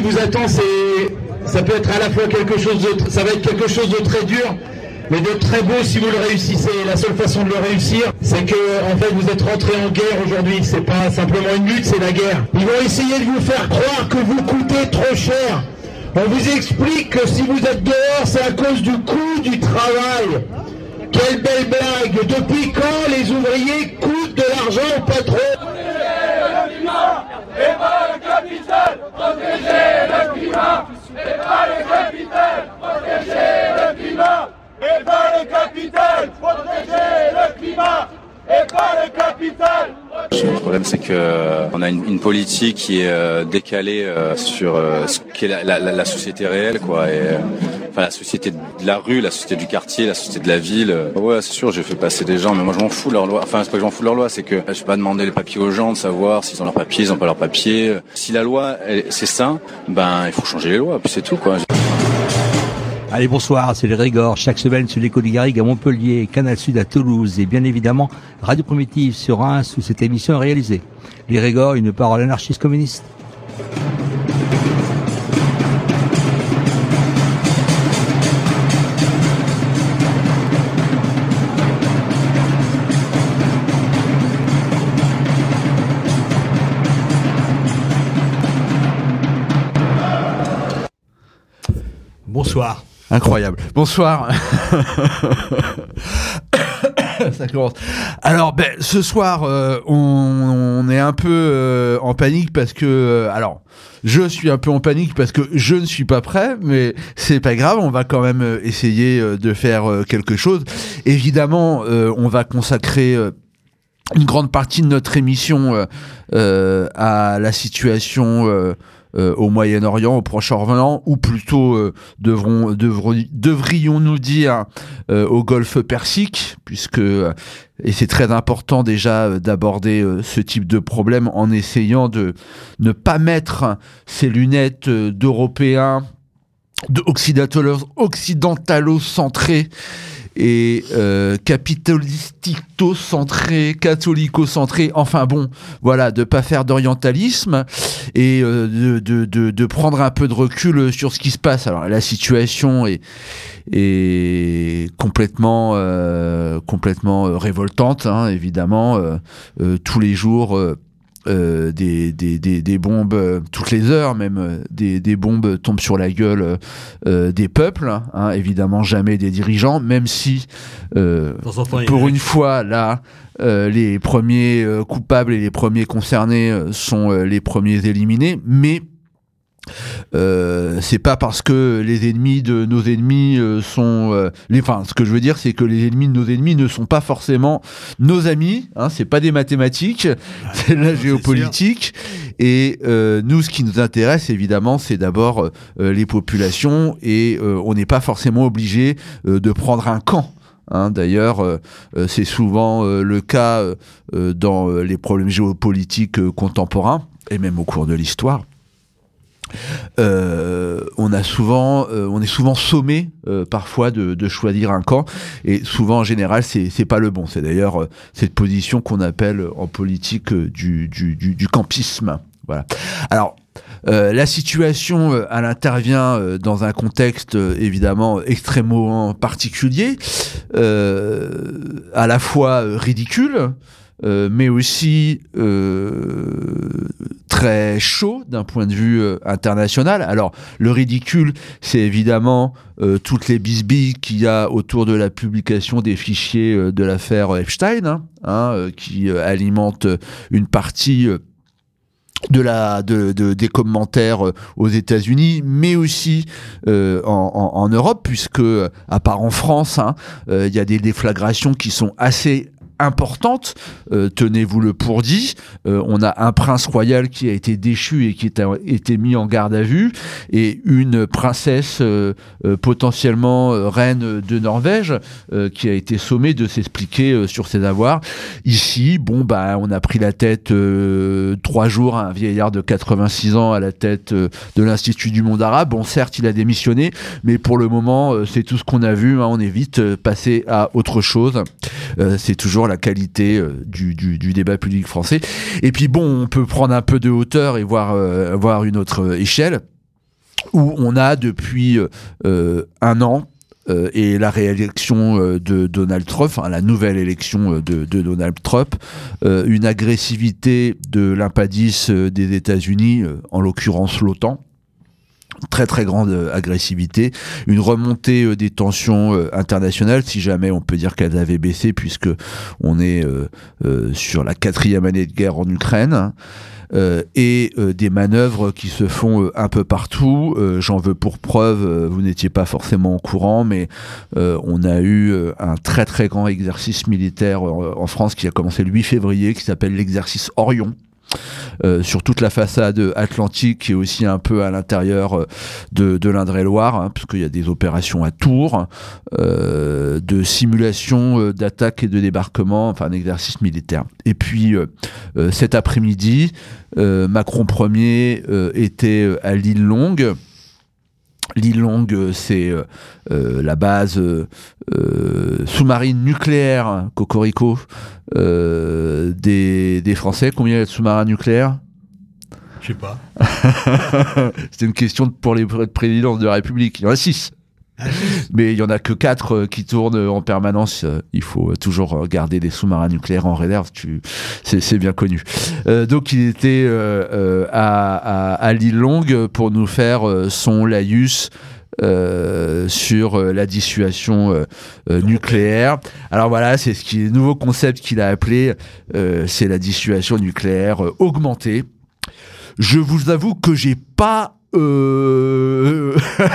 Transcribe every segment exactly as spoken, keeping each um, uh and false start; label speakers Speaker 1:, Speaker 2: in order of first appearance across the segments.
Speaker 1: vous attend, c'est, ça peut être à la fois quelque chose de, ça va être quelque chose de très dur, mais de très beau si vous le réussissez. La seule façon de le réussir, c'est que, en fait, vous êtes rentré en guerre aujourd'hui. C'est pas simplement une lutte, c'est la guerre. Ils vont essayer de vous faire croire que vous coûtez trop cher. On vous explique que si vous êtes dehors, c'est à cause du coût du travail. Quelle belle blague! Depuis quand les ouvriers coûtent de l'argent au patron?
Speaker 2: Et pas le capital, protéger le climat. Et pas le capital, protéger le climat. Et pas le capital, protéger le climat. Et pas le capital.
Speaker 3: Le problème, c'est que euh, on a une, une politique qui est euh, décalée euh, sur euh, ce qu'est la, la, la société réelle, quoi. Et, euh, enfin, la société de la rue, la société du quartier, la société de la ville. Euh, ouais, c'est sûr, j'ai fait passer des gens, mais moi, je m'en fous de leur loi. Enfin, c'est pas que je m'en fous de leur loi, c'est que je vais pas demander les papiers aux gens de savoir s'ils ont leurs papiers, ils ont pas leurs papiers. Si la loi, elle, c'est ça, ben, il faut changer les lois, puis c'est tout, quoi.
Speaker 4: Allez, bonsoir, c'est les Régors, chaque semaine sur l'écho du Garrigue à Montpellier, Canal Sud à Toulouse et bien évidemment Radio Primitive sur Reims où cette émission est réalisée. Les Régors, une parole anarchiste communiste. Bonsoir.
Speaker 5: Incroyable. Bonsoir. Ça commence. Alors, ben, ce soir, euh, on, on est un peu euh, en panique parce que, euh, alors, je suis un peu en panique parce que je ne suis pas prêt, mais c'est pas grave, on va quand même euh, essayer euh, de faire euh, quelque chose. Évidemment, euh, on va consacrer euh, une grande partie de notre émission euh, euh, à la situation euh, Euh, au Moyen-Orient, au Proche-Orient, ou plutôt euh, devrons, devrons, devrions-nous dire euh, au Golfe Persique, puisque, euh, et c'est très important déjà euh, d'aborder euh, ce type de problème en essayant de ne pas mettre ces lunettes euh, d'Européens, d'occidentalo-centrés, et euh, capitalistico-centré, catholico-centré, enfin bon, voilà, de pas faire d'orientalisme et euh, de, de, de, de prendre un peu de recul sur ce qui se passe. Alors la situation est, est complètement, euh, complètement révoltante, hein, évidemment, euh, euh, tous les jours. Euh, Euh, des, des, des, des bombes euh, toutes les heures, même euh, des, des bombes tombent sur la gueule euh, des peuples, hein, évidemment jamais des dirigeants, même si euh, pour une fois là euh, les premiers euh, coupables et les premiers concernés euh, sont euh, les premiers éliminés, mais Euh, c'est pas parce que les ennemis de nos ennemis euh, sont euh, les, enfin ce que je veux dire c'est que les ennemis de nos ennemis ne sont pas forcément nos amis, hein, c'est pas des mathématiques, c'est de la géopolitique et euh, nous ce qui nous intéresse évidemment c'est d'abord euh, les populations et euh, on n'est pas forcément obligé euh, de prendre un camp. Hein, d'ailleurs, euh, c'est souvent euh, le cas euh, dans euh, les problèmes géopolitiques euh, contemporains et même au cours de l'histoire. Euh, on a souvent, euh, on est souvent sommé euh, parfois de, de choisir un camp et souvent en général c'est c'est pas le bon. C'est d'ailleurs euh, cette position qu'on appelle en politique euh, du, du du du campisme. Voilà. Alors. Euh, la situation, euh, elle intervient euh, dans un contexte euh, évidemment extrêmement particulier, euh, à la fois euh, ridicule, euh, mais aussi euh, très chaud d'un point de vue euh, international. Alors, le ridicule, c'est évidemment euh, toutes les bisbilles qu'il y a autour de la publication des fichiers euh, de l'affaire Epstein, hein, hein, euh, qui euh, alimente une partie euh, de la de, de des commentaires aux États-Unis, mais aussi euh, en, en, en Europe, puisque à part en France, il hein, euh, y a des déflagrations qui sont assez importante, euh, tenez-vous-le pour dit, euh, on a un prince royal qui a été déchu et qui a été mis en garde à vue, et une princesse euh, euh, potentiellement euh, reine de Norvège euh, qui a été sommée de s'expliquer euh, sur ses avoirs. Ici, bon bah on a pris la tête euh, trois jours à un vieillard de quatre-vingt-six ans à la tête euh, de l'Institut du monde arabe. Bon certes il a démissionné, mais pour le moment euh, c'est tout ce qu'on a vu, hein, on est vite euh, passé à autre chose. Euh, c'est toujours la qualité euh, du, du, du débat public français. Et puis bon, on peut prendre un peu de hauteur et voir, euh, voir une autre échelle. où on a depuis euh, un an euh, et la réélection euh, de Donald Trump, enfin la nouvelle élection euh, de, de Donald Trump, euh, une agressivité de l'impadice euh, des États-Unis, euh, en l'occurrence l'OTAN. Très très grande euh, agressivité, une remontée euh, des tensions euh, internationales, si jamais on peut dire qu'elles avaient baissé, puisque on est euh, euh, sur la quatrième année de guerre en Ukraine, hein, euh, et euh, des manœuvres qui se font euh, un peu partout. Euh, j'en veux pour preuve, euh, vous n'étiez pas forcément au courant, mais euh, on a eu euh, un très très grand exercice militaire euh, en France qui a commencé le huit février, qui s'appelle l'exercice Orion. Euh, sur toute la façade atlantique et aussi un peu à l'intérieur de, de l'Indre-et-Loire, hein, parce qu'il y a des opérations à Tours, euh, de simulation euh, d'attaque et de débarquement, enfin un exercice militaire. Et puis euh, euh, cet après-midi, euh, Macron Ier euh, était à l'île Longue. L'île Longue, c'est euh, euh, la base euh, euh, sous-marine nucléaire, Cocorico, euh, des, des Français. Combien il y a de sous-marins nucléaires ?
Speaker 4: Je sais pas.
Speaker 5: C'était une question pour les présidences de la République. Il y en a six. Mais il y en a que quatre euh, qui tournent en permanence. Euh, il faut euh, toujours garder des sous-marins nucléaires en réserve. Tu, c'est, c'est bien connu. Euh, donc il était euh, euh, à, à, à l'île Longue pour nous faire euh, son laïus euh, sur euh, la dissuasion euh, euh, nucléaire. Alors voilà, c'est ce qui est le nouveau concept qu'il a appelé, euh, c'est la dissuasion nucléaire euh, augmentée. Je vous avoue que j'ai pas Euh...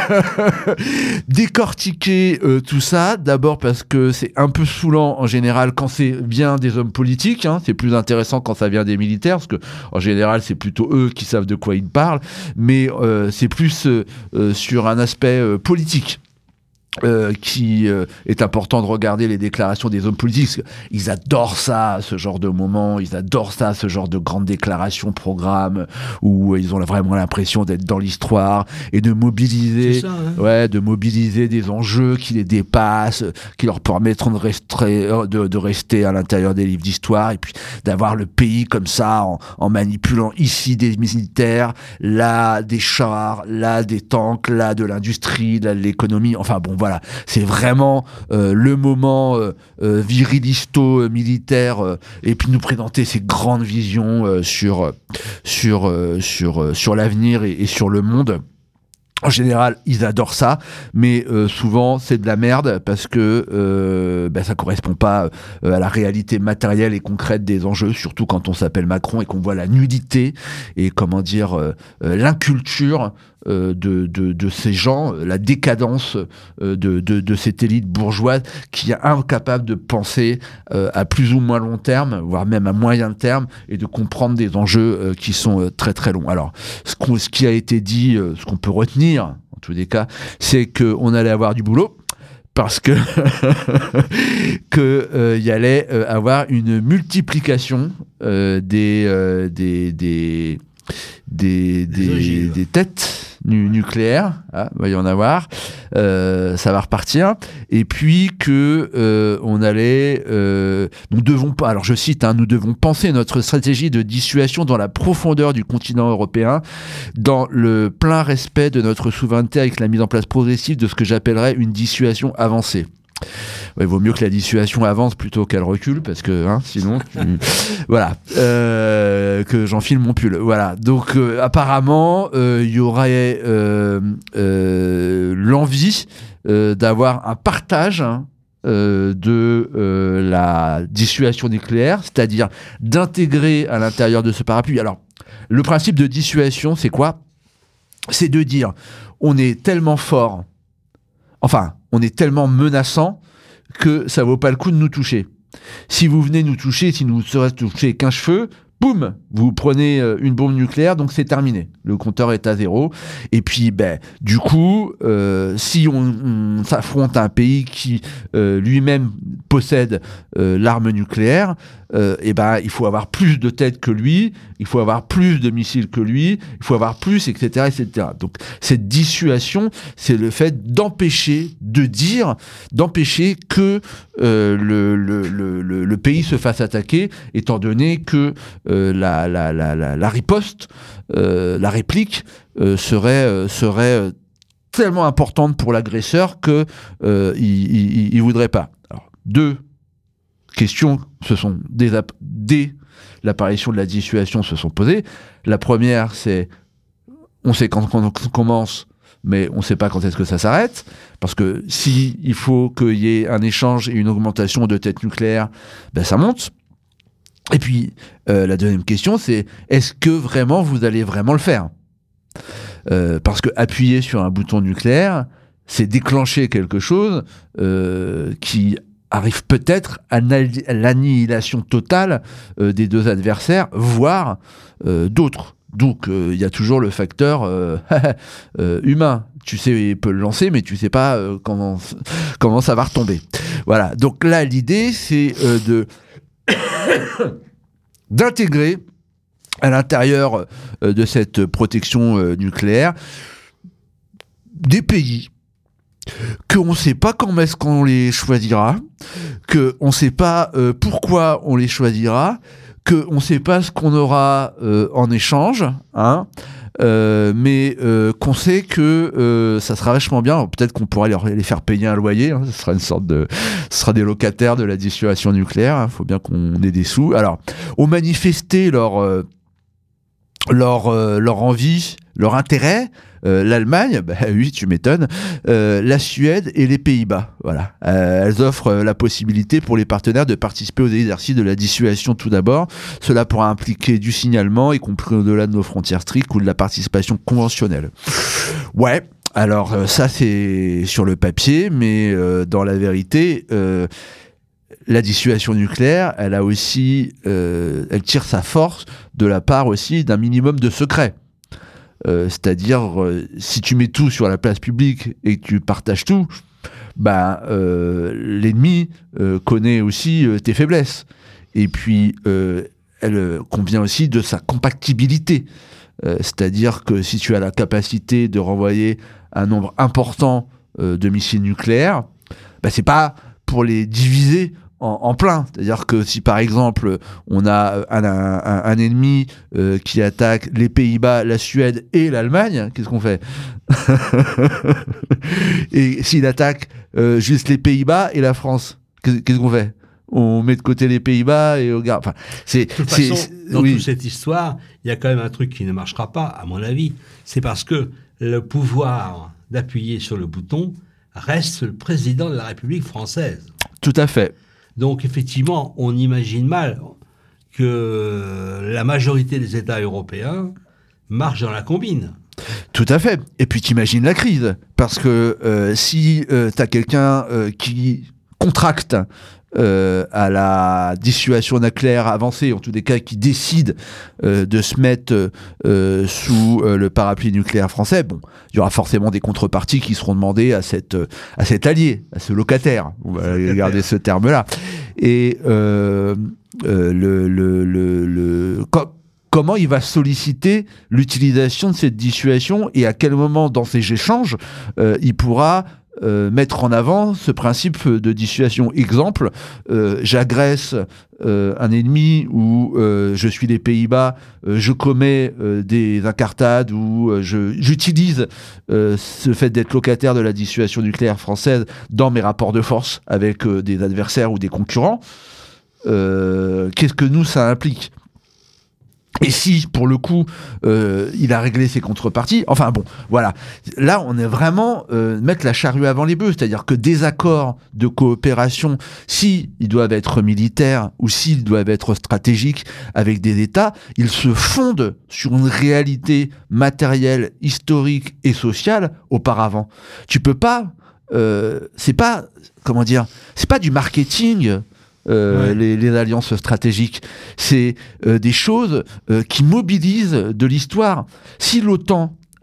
Speaker 5: décortiquer euh, tout ça, d'abord parce que c'est un peu saoulant en général quand c'est bien des hommes politiques, hein. C'est plus intéressant quand ça vient des militaires, parce que en général c'est plutôt eux qui savent de quoi ils parlent, mais euh, c'est plus euh, euh, sur un aspect euh, politique. Euh, qui euh, est important de regarder les déclarations des hommes politiques. Ils adorent ça, ce genre de moment, ils adorent ça, ce genre de grandes déclarations, programmes, où ils ont vraiment l'impression d'être dans l'histoire et de mobiliser,
Speaker 4: ça, hein.
Speaker 5: ouais, de mobiliser des enjeux qui les dépassent, qui leur permettront de rester, de, de rester à l'intérieur des livres d'histoire, et puis d'avoir le pays comme ça, en, en manipulant ici des militaires, là des chars, là des tanks, là de l'industrie, là de l'économie, enfin bon, voilà, c'est vraiment euh, le moment euh, euh, virilisto-militaire, euh, et puis nous présenter ces grandes visions euh, sur, sur, euh, sur, euh, sur l'avenir et, et sur le monde. En général, ils adorent ça, mais euh, souvent c'est de la merde parce que euh, ben, ça correspond pas euh, à la réalité matérielle et concrète des enjeux, surtout quand on s'appelle Macron et qu'on voit la nudité et comment dire euh, euh, l'inculture euh, de, de, de ces gens, la décadence euh, de, de, de cette élite bourgeoise qui est incapable de penser euh, à plus ou moins long terme, voire même à moyen terme, et de comprendre des enjeux euh, qui sont euh, très très longs. Alors, ce, qu'on, ce qui a été dit, euh, ce qu'on peut retenir, en tous les cas, c'est qu'on allait avoir du boulot, parce que que euh, y allait euh, avoir une multiplication euh, des, euh, des des des des, des têtes nu- nucléaires, ah, va y en avoir, euh, ça va repartir, et puis que euh, on allait, euh, nous devons pas, alors je cite, hein, nous devons penser notre stratégie de dissuasion dans la profondeur du continent européen, dans le plein respect de notre souveraineté, avec la mise en place progressive de ce que j'appellerais une dissuasion avancée. Ouais, il vaut mieux que la dissuasion avance plutôt qu'elle recule, parce que hein, sinon, tu... voilà, euh, que j'enfile mon pull. Voilà. Donc euh, apparemment, il euh, y aurait euh, euh, l'envie euh, d'avoir un partage. Hein, Euh, de euh, la dissuasion nucléaire, c'est-à-dire d'intégrer à l'intérieur de ce parapluie. Alors, le principe de dissuasion, c'est quoi ? C'est de dire, on est tellement fort, enfin, on est tellement menaçant que ça vaut pas le coup de nous toucher. Si vous venez nous toucher, si nous serez touché qu'un cheveu, boum, vous prenez une bombe nucléaire, donc c'est terminé. Le compteur est à zéro. Et puis, ben, du coup, euh, si on, on s'affronte à un pays qui euh, lui-même possède euh, l'arme nucléaire, euh, et ben il faut avoir plus de têtes que lui, il faut avoir plus de missiles que lui, il faut avoir plus, et cetera, et cetera. Donc cette dissuasion, c'est le fait d'empêcher, de dire, d'empêcher que euh, le, le, le, le, le pays se fasse attaquer, étant donné que euh, la, la, la, la, la riposte, euh, la réplique euh, serait, euh, serait euh, tellement importante pour l'agresseur que euh, il, il, il voudrait pas. Alors, deux questions se sont dès, dès l'apparition de la dissuasion se sont posées. La première, c'est on sait quand, quand on commence, mais on ne sait pas quand est-ce que ça s'arrête, parce que si il faut qu'il y ait un échange et une augmentation de têtes nucléaires, ben ça monte. Et puis euh, la deuxième question, c'est est-ce que vraiment vous allez vraiment le faire ? euh, Parce que appuyer sur un bouton nucléaire, c'est déclencher quelque chose euh, qui arrive peut-être à l'annihilation totale euh, des deux adversaires, voire euh, d'autres. Donc, il euh, y a toujours le facteur euh, euh, humain. Tu sais, il peut le lancer, mais tu sais pas euh, comment, comment ça va retomber. Voilà. Donc là, l'idée, c'est euh, de d'intégrer à l'intérieur euh, de cette protection euh, nucléaire des pays qu'on ne sait pas quand est-ce qu'on les choisira, qu'on ne sait pas euh, pourquoi on les choisira, qu'on ne sait pas ce qu'on aura euh, en échange, hein, euh, mais euh, qu'on sait que euh, ça sera vachement bien. Alors, peut-être qu'on pourra les, les faire payer un loyer, hein, ce sera une sorte de, ce sera des locataires de la dissuasion nucléaire. Il hein, faut bien qu'on ait des sous. Alors, ont manifesté leur euh, leur euh, leur envie, leur intérêt. Euh, L'Allemagne, bah oui, tu m'étonnes, euh, la Suède et les Pays-Bas. Voilà. Euh, elles offrent euh, la possibilité pour les partenaires de participer aux exercices de la dissuasion tout d'abord. Cela pourra impliquer du signalement, y compris au-delà de nos frontières strictes, ou de la participation conventionnelle. Ouais, alors euh, ça c'est sur le papier, mais euh, dans la vérité... Euh, la dissuasion nucléaire, elle a aussi, euh, elle tire sa force de la part aussi d'un minimum de secret. Euh, c'est-à-dire, euh, si tu mets tout sur la place publique et que tu partages tout, bah, euh, l'ennemi euh, connaît aussi euh, tes faiblesses. Et puis, euh, elle euh, convient aussi de sa compactibilité. Euh, c'est-à-dire que si tu as la capacité de renvoyer un nombre important euh, de missiles nucléaires, bah, c'est pas pour les diviser En, en plein, c'est-à-dire que si par exemple on a un, un, un, un ennemi euh, qui attaque les Pays-Bas, la Suède et l'Allemagne, qu'est-ce qu'on fait? Et s'il attaque euh, juste les Pays-Bas et la France, qu'est-ce, qu'est-ce qu'on fait? On met de côté les Pays-Bas et on garde. Enfin, c'est,
Speaker 4: de toute
Speaker 5: c'est,
Speaker 4: façon,
Speaker 5: c'est,
Speaker 4: dans
Speaker 5: oui.
Speaker 4: toute cette histoire, il y a quand même un truc qui ne marchera pas, à mon avis. C'est parce que le pouvoir d'appuyer sur le bouton reste le président de la République française.
Speaker 5: Tout à fait.
Speaker 4: Donc, effectivement, on imagine mal que la majorité des États européens marchent dans la combine.
Speaker 5: Tout à fait. Et puis, t'imagines la crise. Parce que euh, si euh, t'as quelqu'un euh, qui contracte euh, à la dissuasion nucléaire avancée, en tous les cas, qui décide euh, de se mettre euh, sous euh, le parapluie nucléaire français, bon, il y aura forcément des contreparties qui seront demandées à, cette, à cet allié, à ce locataire. On va garder ce terme-là. Et euh, euh, le, le, le, le, com- comment il va solliciter l'utilisation de cette dissuasion et à quel moment dans ces échanges euh, il pourra Euh, mettre en avant ce principe de dissuasion. Exemple, euh, j'agresse euh, un ennemi ou euh, je suis les Pays-Bas, euh, je commets euh, des incartades ou euh, je, j'utilise euh, ce fait d'être locataire de la dissuasion nucléaire française dans mes rapports de force avec euh, des adversaires ou des concurrents. Euh, qu'est-ce que nous, ça implique ? Et si, pour le coup, euh, il a réglé ses contreparties, enfin bon, voilà. Là, on est vraiment euh, mettre la charrue avant les bœufs, c'est-à-dire que des accords de coopération, s'ils doivent être militaires ou s'ils doivent être stratégiques avec des États, ils se fondent sur une réalité matérielle, historique et sociale auparavant. Tu peux pas, euh, c'est pas, comment dire, c'est pas du marketing. Euh, ouais. les, les alliances stratégiques, c'est euh, des choses euh, qui mobilisent de l'histoire. Si l'OTAN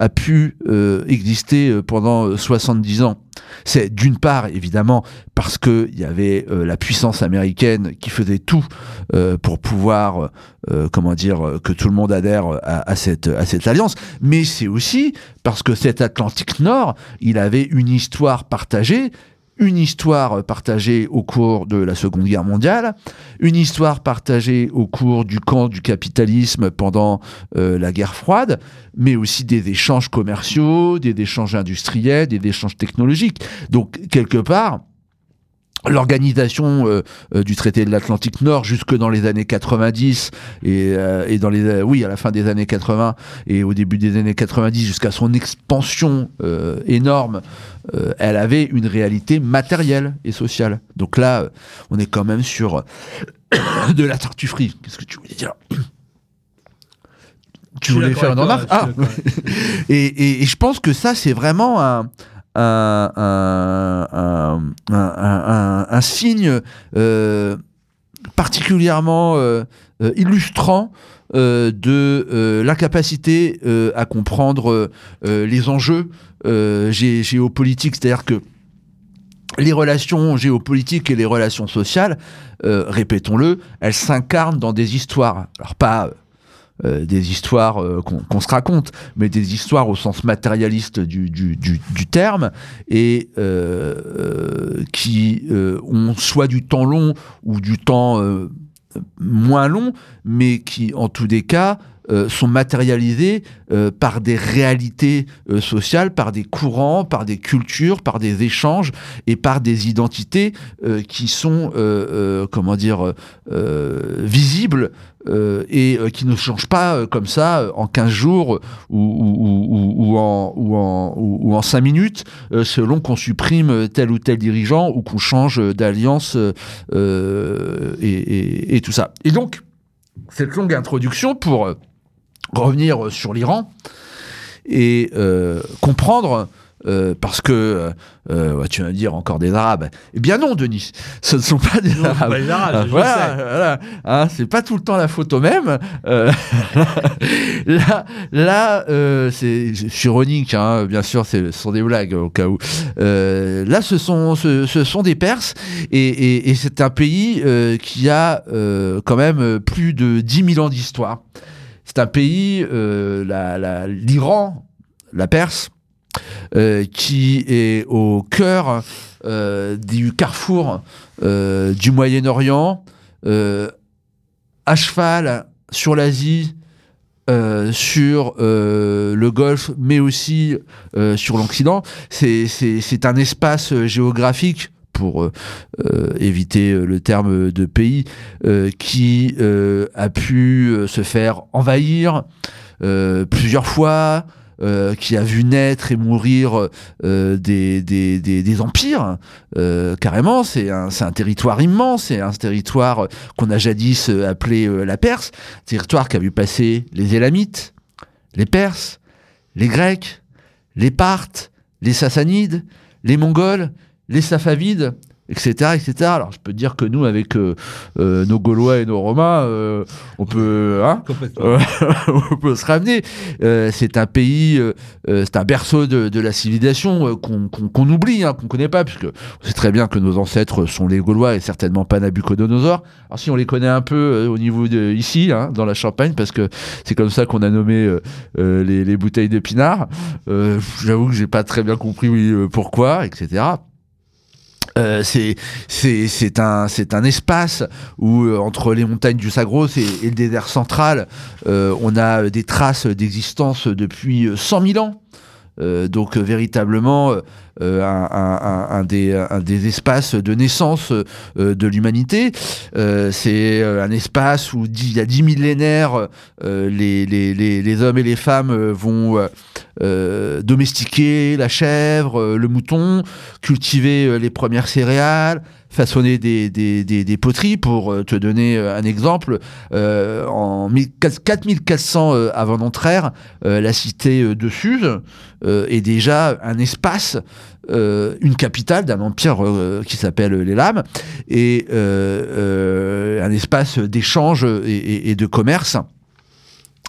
Speaker 5: a pu euh, exister pendant soixante-dix ans. C'est d'une part, évidemment, parce qu'il y avait euh, la puissance américaine qui faisait tout euh, pour pouvoir, euh, comment dire, que tout le monde adhère à, à, cette, à cette alliance, mais c'est aussi parce que cet Atlantique Nord, il avait une histoire partagée, une histoire partagée au cours de la Seconde Guerre mondiale, une histoire partagée au cours du camp du capitalisme pendant euh, la guerre froide, mais aussi des échanges commerciaux, des échanges industriels, des échanges technologiques. Donc, quelque part, l'organisation euh, euh, du traité de l'Atlantique Nord jusque dans les années quatre-vingt-dix et, euh, et dans les euh, oui à la fin des années quatre-vingts et au début des années quatre-vingt-dix jusqu'à son expansion euh, énorme, euh, elle avait une réalité matérielle et sociale. Donc là, euh, on est quand même sur de la tartufferie. Qu'est-ce que tu voulais dire ? Tu voulais faire une remarque ? Ah. et, et, et je pense que ça, c'est vraiment un Un, un, un, un, un, un signe euh, particulièrement euh, euh, illustrant euh, de euh, l'incapacité euh, à comprendre euh, les enjeux euh, gé- géopolitiques. C'est-à-dire que les relations géopolitiques et les relations sociales, euh, répétons-le, elles s'incarnent dans des histoires. Alors pas... Euh, des histoires euh, qu'on, qu'on se raconte, mais des histoires au sens matérialiste du, du, du, du terme, et euh, euh, qui euh, ont soit du temps long ou du temps euh, moins long, mais qui, en tous les cas, euh, sont matérialisés euh, par des réalités euh, sociales, par des courants, par des cultures, par des échanges et par des identités euh, qui sont, euh, euh, comment dire, euh, visibles euh, et euh, qui ne changent pas euh, comme ça euh, en quinze jours ou, ou, ou, ou, en, ou, en, ou, ou en cinq minutes euh, selon qu'on supprime tel ou tel dirigeant ou qu'on change d'alliance euh, et, et, et tout ça. Et donc, cette longue introduction pour euh, revenir sur l'Iran et euh, comprendre, euh, parce que euh, tu vas me dire encore des Arabes. Eh bien non, Denis, ce ne sont pas des
Speaker 4: non,
Speaker 5: Arabes.
Speaker 4: Pas des Arabes,
Speaker 5: ah,
Speaker 4: je
Speaker 5: voilà,
Speaker 4: sais.
Speaker 5: voilà. Hein, c'est pas tout le temps la faute aux mêmes. Euh, là, là euh, c'est, je suis ironique, hein, bien sûr, c'est, ce sont des blagues au cas où. Euh, là, ce sont, ce, ce sont des Perses, et, et, et c'est un pays euh, qui a euh, quand même plus de dix mille ans d'histoire. C'est un pays, euh, la, la, l'Iran, la Perse, euh, qui est au cœur euh, du carrefour euh, du Moyen-Orient, euh, à cheval sur l'Asie, euh, sur euh, le Golfe, mais aussi euh, sur l'Occident. C'est, c'est, c'est un espace géographique, pour euh, euh, éviter le terme de pays, euh, qui euh, a pu euh, se faire envahir euh, plusieurs fois, euh, qui a vu naître et mourir euh, des, des, des, des empires, euh, carrément. C'est un, c'est un territoire immense, c'est un territoire qu'on a jadis appelé euh, la Perse, territoire qui a vu passer les Élamites, les Perses, les Grecs, les Parthes, les Sassanides, les Mongols, les Safavides, et cetera, et cetera. Alors, je peux te dire que nous, avec euh, euh, nos Gaulois et nos Romains, euh, on peut, hein, euh, on peut se ramener. Euh, c'est un pays, euh, c'est un berceau de, de la civilisation euh, qu'on, qu'on, qu'on oublie, hein, qu'on connaît pas, puisque on sait très bien que nos ancêtres sont les Gaulois et certainement pas Nabucodonosor. Alors, si on les connaît un peu euh, au niveau de ici, hein, dans la Champagne, parce que c'est comme ça qu'on a nommé euh, euh, les, les bouteilles de pinard. Euh, j'avoue que j'ai pas très bien compris oui, euh, pourquoi, et cetera. Euh, c'est c'est c'est un c'est un espace où euh, entre les montagnes du Zagros et, et le désert central, euh, on a des traces d'existence depuis cent mille ans. Euh, donc euh, véritablement euh, un, un, un, des, un des espaces de naissance euh, de l'humanité. Euh, c'est un espace où il y a dix millénaires, euh, les, les, les, les hommes et les femmes vont euh, domestiquer la chèvre, euh, le mouton, cultiver euh, les premières céréales, façonner des, des, des, des poteries. Pour te donner un exemple, euh, en quatre mille quatre cents euh, avant notre ère, euh, la cité de Suse euh, est déjà un espace, euh, une capitale d'un empire euh, qui s'appelle l'Élam, et euh, euh, un espace d'échange et, et, et de commerce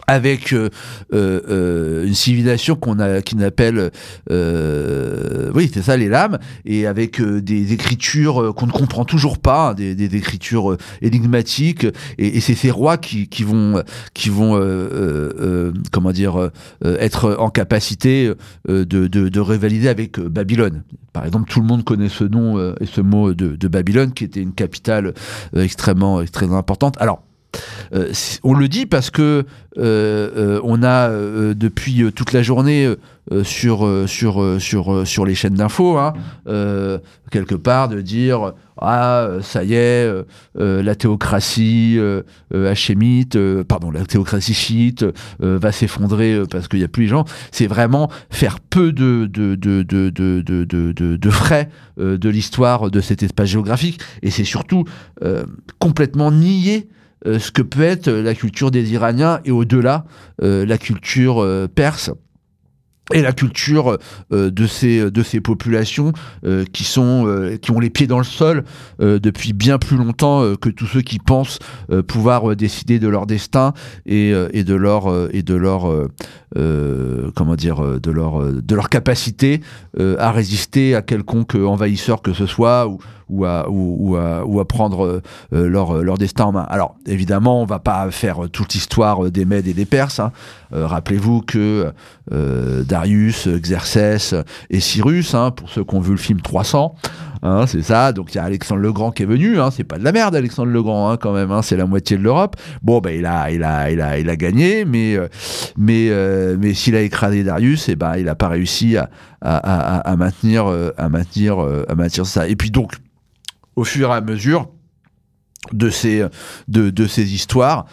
Speaker 5: avec euh, euh, une civilisation qu'on a, qu'on appelle, euh, oui, c'est ça, les lames, et avec euh, des écritures qu'on ne comprend toujours pas, hein, des, des écritures énigmatiques, et, et c'est ces rois qui, qui vont, qui vont, euh, euh, euh, comment dire, euh, être en capacité euh, de, de, de rivaliser avec euh, Babylone. Par exemple, tout le monde connaît ce nom euh, et ce mot de, de Babylone, qui était une capitale euh, extrêmement, extrêmement importante. Alors, Euh, on le dit parce que euh, euh, on a euh, depuis euh, toute la journée euh, sur euh, sur euh, sur euh, sur les chaînes d'infos, hein, euh, quelque part de dire ah ça y est euh, euh, la théocratie euh, euh, hachémite, euh, pardon la théocratie chiite euh, va s'effondrer euh, parce qu'il y a plus les gens. C'est vraiment faire peu de de de de de de de, de, de frais euh, de l'histoire de cet espace géographique, et c'est surtout euh, complètement nier Euh, ce que peut être la culture des Iraniens, et au-delà, euh, la culture euh, perse et la culture euh, de ces de ces populations euh, qui sont euh, qui ont les pieds dans le sol euh, depuis bien plus longtemps euh, que tous ceux qui pensent euh, pouvoir euh, décider de leur destin et euh, et de leur euh, et de leur euh, euh, comment dire de leur de leur capacité euh, à résister à quelconque envahisseur que ce soit, ou ou à ou, ou à ou à prendre euh, leur leur destin en main. Alors évidemment, on va pas faire toute l'histoire des Mèdes et des Perses, hein. Euh, rappelez-vous que euh, Darius, Xerxès et Cyrus, hein, pour ceux qui ont vu le film trois cents, hein, c'est ça. Donc il y a Alexandre le Grand qui est venu, hein, c'est pas de la merde Alexandre le Grand, hein, quand même, hein, c'est la moitié de l'Europe. Bon ben il a il a il a il a gagné, mais euh, mais euh, mais s'il a écrasé Darius, et eh ben il a pas réussi à à, à, à maintenir euh, à maintenir euh, à maintenir ça. Et puis donc au fur et à mesure de ces de de ces histoires,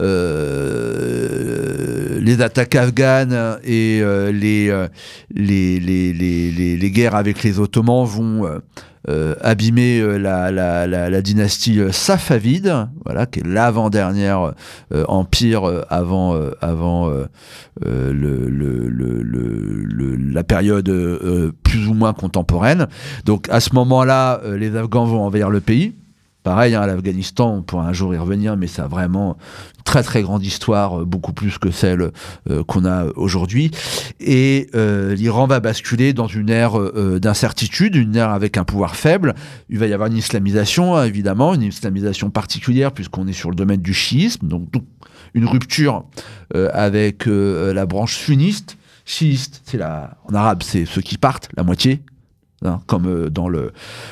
Speaker 5: euh, les attaques afghanes et euh, les, euh, les, les les les les guerres avec les Ottomans vont euh, euh, abîmer euh, la, la la la dynastie safavide, voilà, qui est l'avant-dernière euh, empire euh, avant euh, avant euh, euh, le, le, le, le, le la période euh, plus ou moins contemporaine. Donc à ce moment-là, euh, les Afghans vont envahir le pays. Pareil, hein, l'Afghanistan, on pourra un jour y revenir, mais ça a vraiment une très très grande histoire, beaucoup plus que celle euh, qu'on a aujourd'hui. Et euh, l'Iran va basculer dans une ère euh, d'incertitude, une ère avec un pouvoir faible. Il va y avoir une islamisation, hein, évidemment, une islamisation particulière, puisqu'on est sur le domaine du chiisme, donc, donc une rupture euh, avec euh, la branche sunniste. Chiiste, c'est la, en arabe, c'est ceux qui partent, la moitié. Hein, comme euh, dans le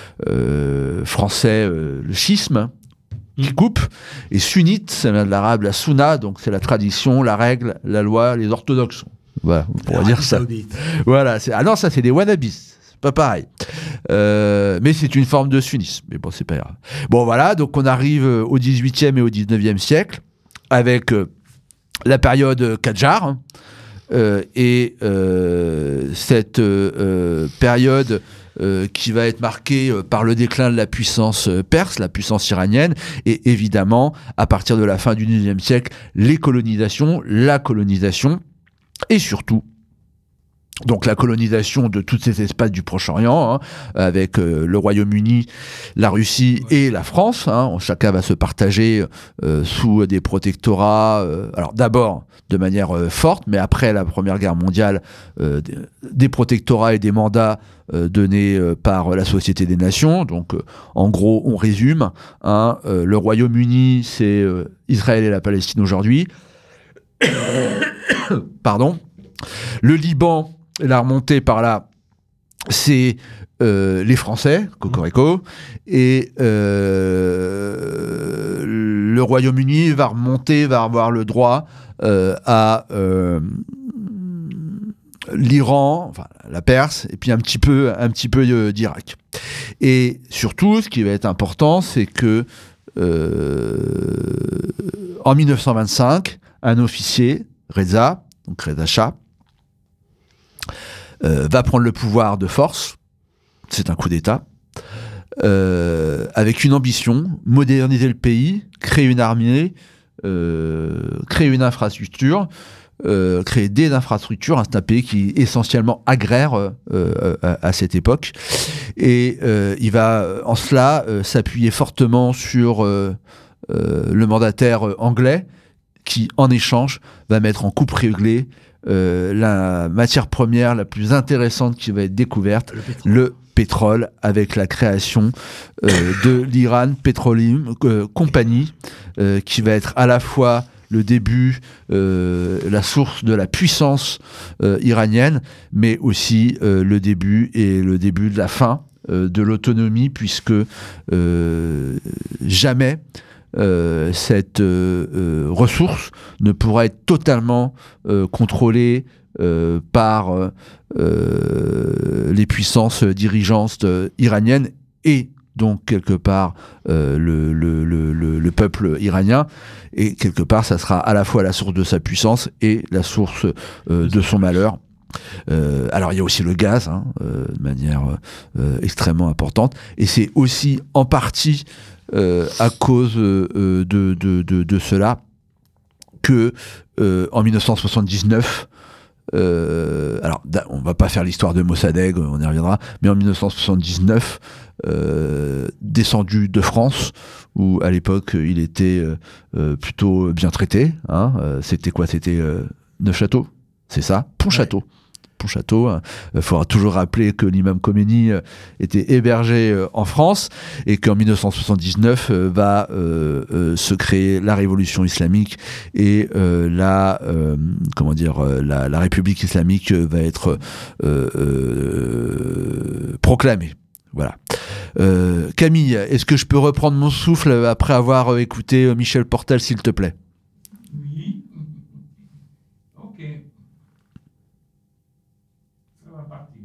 Speaker 5: euh, français, euh, le schisme, qui mmh. coupe, et sunnite, c'est de l'arabe, la sunna, donc c'est la tradition, la règle, la loi, les orthodoxes. Voilà, on pourrait dire ça. Saoudite. Voilà, c'est... ah non, ça c'est des wannabis, c'est pas pareil. Euh, mais c'est une forme de sunnisme, mais bon, c'est pas grave. Bon, voilà, donc on arrive au dix-huitième et au dix-neuvième siècle, avec euh, la période Kadjar, hein, euh, et euh, cette euh, période Euh, qui va être marquée euh, par le déclin de la puissance euh, perse, la puissance iranienne, et évidemment, à partir de la fin du dix-neuvième siècle, les colonisations, la colonisation, et surtout, donc la colonisation de tous ces espaces du Proche-Orient, hein, avec euh, le Royaume-Uni, la Russie et la France, hein, chacun va se partager euh, sous des protectorats, euh, alors d'abord de manière euh, forte, mais après la Première Guerre mondiale, euh, des, des protectorats et des mandats euh, donnés euh, par la Société des Nations. Donc euh, en gros, on résume, hein, euh, le Royaume-Uni, c'est euh, Israël et la Palestine aujourd'hui. Pardon. Le Liban, la remontée par là, c'est euh, les Français, cocorico, et euh, le Royaume-Uni va remonter, va avoir le droit euh, à euh, l'Iran, enfin la Perse, et puis un petit peu, un petit peu euh, d'Irak. Et surtout, ce qui va être important, c'est que euh, en mille neuf cent vingt-cinq, un officier, Reza, donc Reza Shah, Euh, va prendre le pouvoir de force, c'est un coup d'État, euh, avec une ambition, moderniser le pays, créer une armée, euh, créer une infrastructure, euh, créer des infrastructures. C'est un pays qui est essentiellement agraire euh, euh, à, à cette époque, et euh, il va en cela euh, s'appuyer fortement sur euh, euh, le mandataire anglais, qui, en échange, va mettre en coupe réglée euh, la matière première la plus intéressante qui va être découverte, le, le pétrole, avec la création euh, de l'Iran Petroleum euh, Company, euh, qui va être à la fois le début, euh, la source de la puissance euh, iranienne, mais aussi euh, le début et le début de la fin euh, de l'autonomie, puisque euh, jamais euh, cette euh, euh, ressource ne pourra être totalement euh, contrôlée euh, par euh, les puissances dirigeantes euh, iraniennes et donc quelque part euh, le, le, le, le peuple iranien, et quelque part ça sera à la fois la source de sa puissance et la source euh, de son malheur. Euh, alors il y a aussi le gaz, hein, euh, de manière euh, extrêmement importante, et c'est aussi en partie euh, à cause euh, de, de, de, de cela que euh, en dix-neuf cent soixante-dix-neuf, Euh, alors, on va pas faire l'histoire de Mossadegh, on y reviendra, mais en dix-neuf cent soixante-dix-neuf, euh, descendu de France, où à l'époque il était euh, plutôt bien traité, hein, euh, c'était quoi, c'était euh, Neufchâteau, c'est ça, Pontchâteau. Ouais. Pontchâteau. Il faudra toujours rappeler que l'imam Khomeini était hébergé en France et qu'en dix-neuf cent soixante-dix-neuf va euh, euh, se créer la révolution islamique et euh, la euh, comment dire la, la République islamique va être euh, euh, proclamée. Voilà. Euh, Camille, est-ce que je peux reprendre mon souffle après avoir écouté Michel Portal, s'il te plaît?
Speaker 6: Oui. Ok. Ça va partir.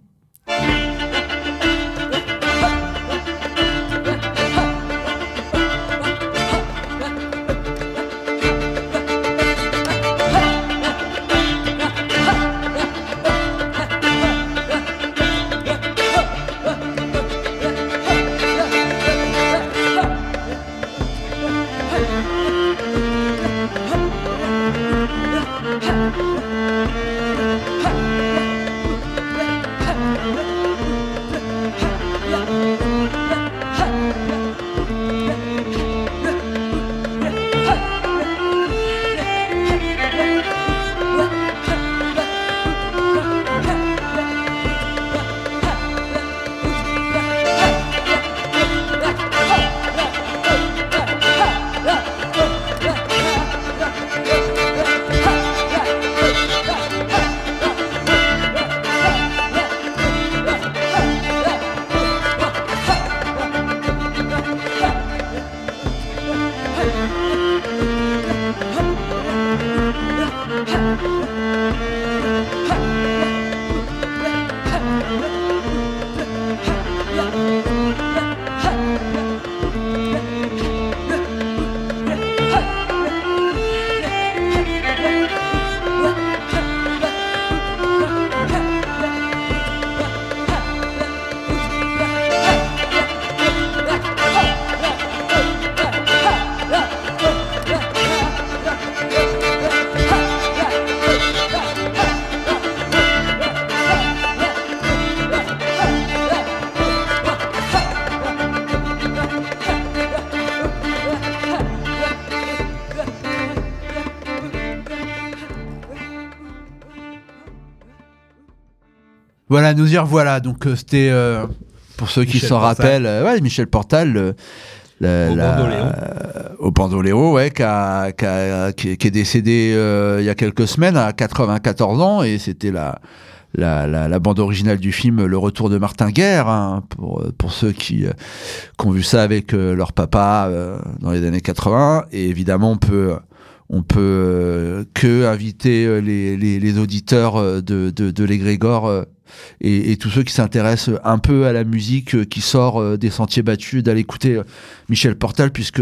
Speaker 5: Voilà, nous y revoilà. Donc euh, c'était, euh, pour ceux Michel qui s'en Portal. rappellent, euh, ouais, Michel Portal, euh, la,
Speaker 4: au
Speaker 5: la,
Speaker 4: Bandolero,
Speaker 5: euh, au Bandolero, ouais, qui, a, qui, a, qui, qui est décédé euh, il y a quelques semaines à quatre-vingt-quatorze ans, et c'était la, la, la, la bande originale du film Le Retour de Martin Guerre, hein, pour, pour ceux qui, euh, qui ont vu ça avec euh, leur papa euh, dans les années quatre-vingts. Et évidemment, on peut... On peut euh, que inviter les, les, les auditeurs de, de, de l'égrégore euh, et, et tous ceux qui s'intéressent un peu à la musique euh, qui sort euh, des sentiers battus, d'aller écouter euh, Michel Portal, puisque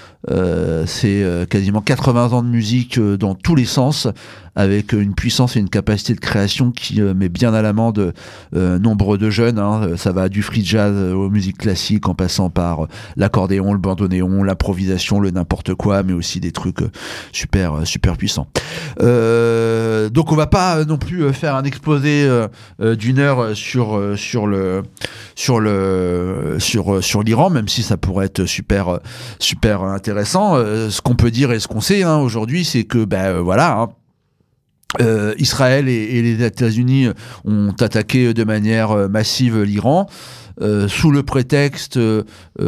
Speaker 5: euh, c'est euh, quasiment quatre-vingts ans de musique euh, dans tous les sens, avec une puissance et une capacité de création qui euh, met bien à l'amende euh, nombre de jeunes. Hein. Ça va du free jazz aux musiques classiques, en passant par euh, l'accordéon, le bandoneon, l'improvisation, le n'importe quoi, mais aussi des trucs euh, super, super puissants. Euh, donc on va pas non plus faire un exposé euh, euh, d'une heure sur euh, sur le sur le sur sur l'Iran, même si ça pourrait être super super intéressant. Euh, ce qu'on peut dire et ce qu'on sait hein, aujourd'hui, c'est que ben euh, voilà. Hein, Euh, Israël et, et les États-Unis ont attaqué de manière euh, massive l'Iran euh, sous le prétexte euh,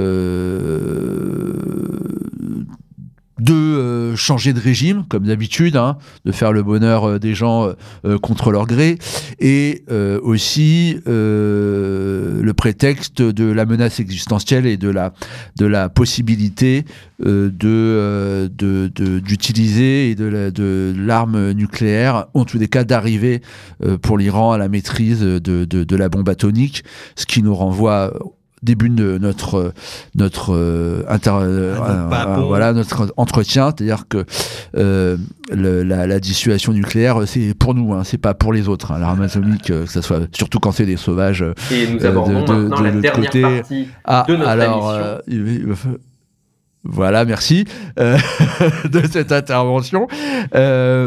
Speaker 5: de euh, changer de régime, comme d'habitude, hein, de faire le bonheur euh, des gens euh, contre leur gré, et euh, aussi euh, le prétexte de la menace existentielle et de la, de la possibilité euh, de, euh, de, de, d'utiliser et de, la, de l'arme nucléaire, en tous les cas d'arriver euh, pour l'Iran à la maîtrise de, de, de la bombe atomique, ce qui nous renvoie début de notre notre euh, inter, euh,
Speaker 4: ah,
Speaker 5: euh,
Speaker 4: bon.
Speaker 5: voilà notre entretien, c'est-à-dire que euh, le, la, la dissuasion nucléaire c'est pour nous, hein, c'est pas pour les autres. Hein, l'arme atomique, euh, que ça soit surtout quand c'est des sauvages.
Speaker 7: Et nous
Speaker 5: euh,
Speaker 7: abordons
Speaker 5: de, de,
Speaker 7: maintenant
Speaker 5: de,
Speaker 7: la
Speaker 5: de
Speaker 7: dernière
Speaker 5: côté.
Speaker 7: partie
Speaker 5: Ah,
Speaker 7: de notre
Speaker 5: alors,
Speaker 7: émission.
Speaker 5: euh, il va fa- Voilà, merci euh, de cette intervention. Euh,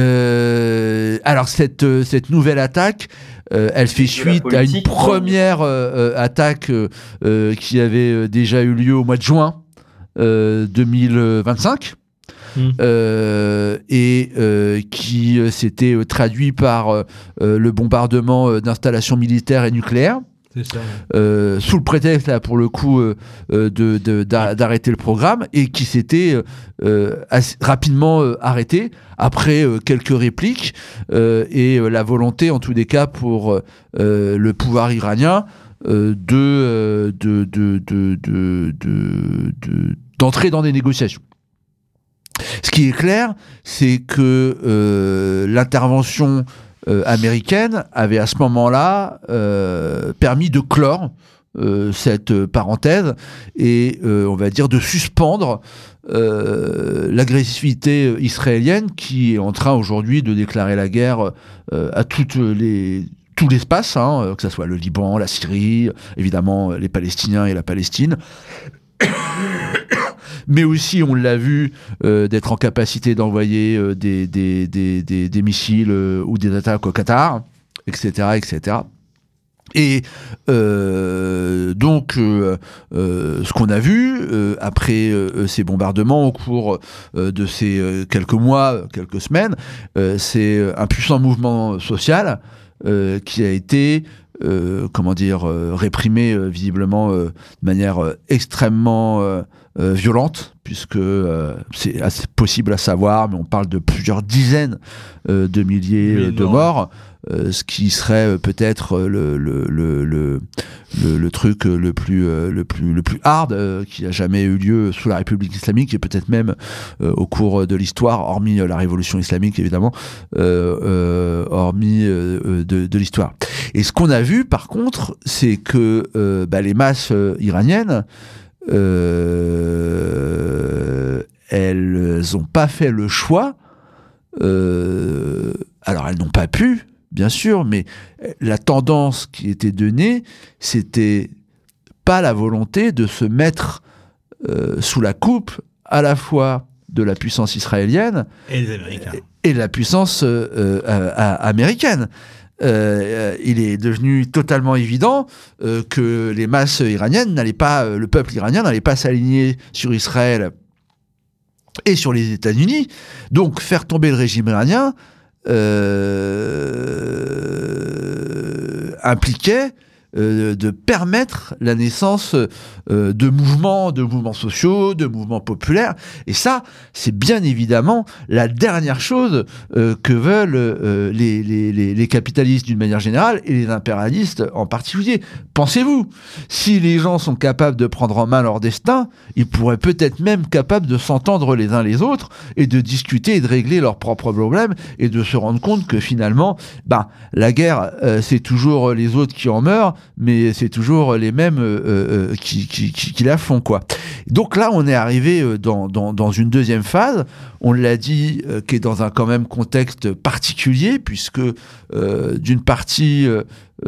Speaker 5: euh, alors cette cette nouvelle attaque, euh, elle fait suite à une
Speaker 7: politique,
Speaker 5: première euh, euh, attaque euh, euh, qui avait déjà eu lieu au mois de juin euh, deux mille vingt-cinq.
Speaker 4: Mmh.
Speaker 5: Euh, et euh, qui euh, s'était euh, traduit par euh, euh, le bombardement euh, d'installations militaires et nucléaires.
Speaker 4: C'est ça.
Speaker 5: Euh, sous le prétexte là pour le coup euh, euh, de, de, d'a- d'arrêter le programme, et qui s'était euh, euh, assez rapidement euh, arrêté après euh, quelques répliques euh, et euh, la volonté en tous les cas pour euh, le pouvoir iranien euh, de, euh, de, de, de, de, de, de- d'entrer dans des négociations. Ce qui est clair, c'est que euh, l'intervention Euh, américaine avait à ce moment-là euh, permis de clore euh, cette euh, parenthèse et euh, on va dire de suspendre euh, l'agressivité israélienne qui est en train aujourd'hui de déclarer la guerre euh, à toutes les tout l'espace, hein, que ce soit le Liban, la Syrie, évidemment les Palestiniens et la Palestine. Mais aussi, on l'a vu, euh, d'être en capacité d'envoyer euh, des, des, des, des, des missiles euh, ou des attaques au Qatar, et cetera, et cetera. Et euh, donc, euh, euh, ce qu'on a vu euh, après euh, ces bombardements au cours euh, de ces euh, quelques mois, quelques semaines, euh, c'est un puissant mouvement social euh, qui a été Euh, comment dire, euh, réprimé euh, visiblement euh, de manière euh, extrêmement euh, euh, violente, puisque euh, c'est assez possible à savoir, mais on parle de plusieurs dizaines euh, de milliers
Speaker 4: Mais
Speaker 5: euh, de
Speaker 4: non.
Speaker 5: morts, euh, ce qui serait euh, peut-être euh, le, le, le, le, le, le truc euh, le plus, euh, le plus, le plus hard euh, qui a jamais eu lieu sous la République islamique, et peut-être même euh, au cours de l'histoire, hormis euh, la révolution islamique évidemment, euh, euh, hormis euh, de, de l'histoire. Et ce qu'on a vu, par contre, c'est que euh, bah, les masses euh, iraniennes, euh, elles n'ont pas fait le choix. Euh, alors, elles n'ont pas pu, bien sûr, mais la tendance qui était donnée, c'était pas la volonté de se mettre euh, sous la coupe à la fois de la puissance israélienne
Speaker 4: Et les Américains.
Speaker 5: et de la puissance euh, euh, euh, américaine. Euh, il est devenu totalement évident euh, que les masses iraniennes n'allaient pas, euh, le peuple iranien n'allait pas s'aligner sur Israël et sur les États-Unis. Donc faire tomber le régime iranien euh, impliquait euh, de permettre la naissance euh, de mouvements, de mouvements sociaux, de mouvements populaires. Et ça, c'est bien évidemment la dernière chose euh, que veulent euh, les, les, les, les capitalistes d'une manière générale et les impérialistes en particulier. Pensez-vous, si les gens sont capables de prendre en main leur destin, ils pourraient peut-être même capables de s'entendre les uns les autres et de discuter et de régler leurs propres problèmes et de se rendre compte que finalement, bah, la guerre, euh, c'est toujours les autres qui en meurent mais c'est toujours les mêmes euh, euh, qui, qui, qui, qui la font, quoi. Donc là, on est arrivé dans, dans, dans une deuxième phase, on l'a dit, euh, qui est dans un quand même contexte particulier, puisque euh, d'une partie euh,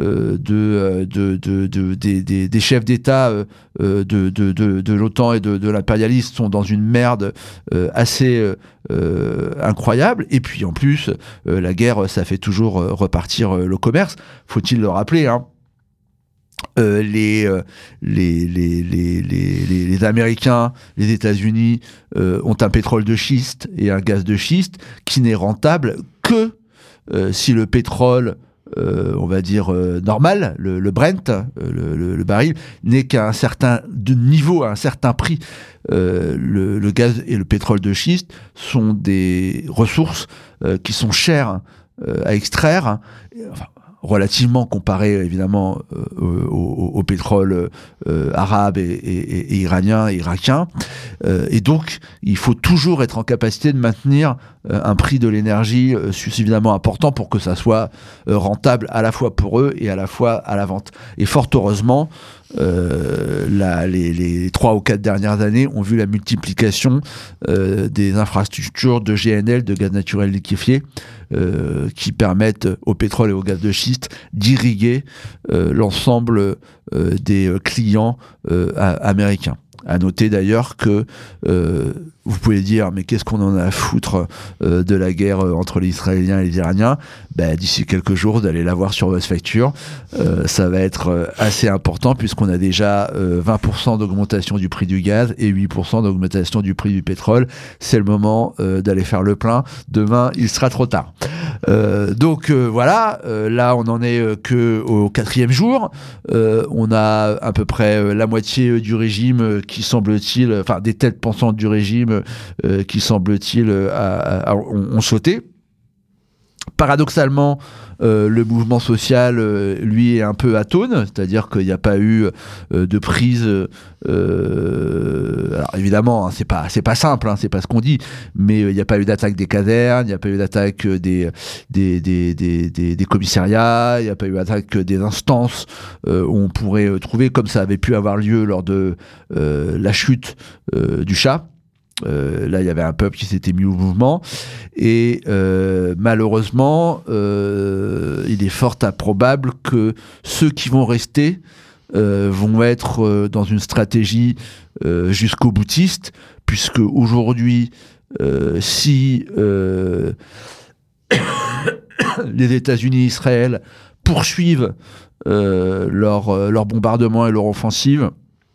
Speaker 5: de, de, de, de, des, des, des chefs d'État euh, de, de, de, de l'OTAN et de, de l'impérialisme sont dans une merde euh, assez euh, incroyable, et puis en plus, euh, la guerre, ça fait toujours euh, repartir euh, le commerce, faut-il le rappeler, hein. Euh, les, euh, les, les, les, les, les Américains, les États-Unis euh, ont un pétrole de schiste et un gaz de schiste qui n'est rentable que euh, si le pétrole, euh, on va dire euh, normal, le, le Brent, euh, le, le, le baril, n'est qu'à un certain de niveau, à un certain prix. Euh, le, le gaz et le pétrole de schiste sont des ressources euh, qui sont chères euh, à extraire. Enfin, relativement comparé évidemment euh, au, au, au pétrole euh, arabe et, et, et iranien et irakien. Euh, et donc, il faut toujours être en capacité de maintenir euh, un prix de l'énergie euh, suffisamment important pour que ça soit euh, rentable à la fois pour eux et à la fois à la vente. Et fort heureusement, Euh, la, les, les trois ou quatre dernières années ont vu la multiplication euh, des infrastructures de G N L, de gaz naturel liquéfié, euh, qui permettent au pétrole et au gaz de schiste d'irriguer euh, l'ensemble euh, des clients euh, américains. À noter d'ailleurs que euh, vous pouvez dire, mais qu'est-ce qu'on en a à foutre euh, de la guerre euh, entre les Israéliens et les Iraniens ? Ben, d'ici quelques jours, d'aller la voir sur votre facture. Euh, ça va être euh, assez important puisqu'on a déjà euh, vingt pour cent d'augmentation du prix du gaz et huit pour cent d'augmentation du prix du pétrole. C'est le moment euh, d'aller faire le plein. Demain, il sera trop tard. Euh, donc euh, voilà, euh, là on en est euh, que au quatrième jour. Euh, on a à peu près euh, la moitié euh, du régime euh, qui semble-t-il, enfin des têtes pensantes du régime euh, qui semble-t-il euh, a, a, ont, ont sauté. Paradoxalement, euh, le mouvement social, euh, lui, est un peu atone, c'est-à-dire qu'il n'y a pas eu euh, de prise. Euh, alors évidemment, hein, c'est pas c'est pas simple, hein, c'est pas ce qu'on dit, mais il euh, n'y a pas eu d'attaque des casernes, il n'y a pas eu d'attaque des des des des, des, des commissariats, il n'y a pas eu d'attaque des instances euh, où on pourrait euh, trouver, comme ça avait pu avoir lieu lors de euh, la chute euh, du Shah. Euh, là, il y avait un peuple qui s'était mis au mouvement et euh, malheureusement, euh, il est fort improbable que ceux qui vont rester euh, vont être euh, dans une stratégie euh, jusqu'au boutiste, puisque aujourd'hui, euh, si euh, les États-Unis et Israël poursuivent euh, leur, euh, leur bombardement et leur offensive,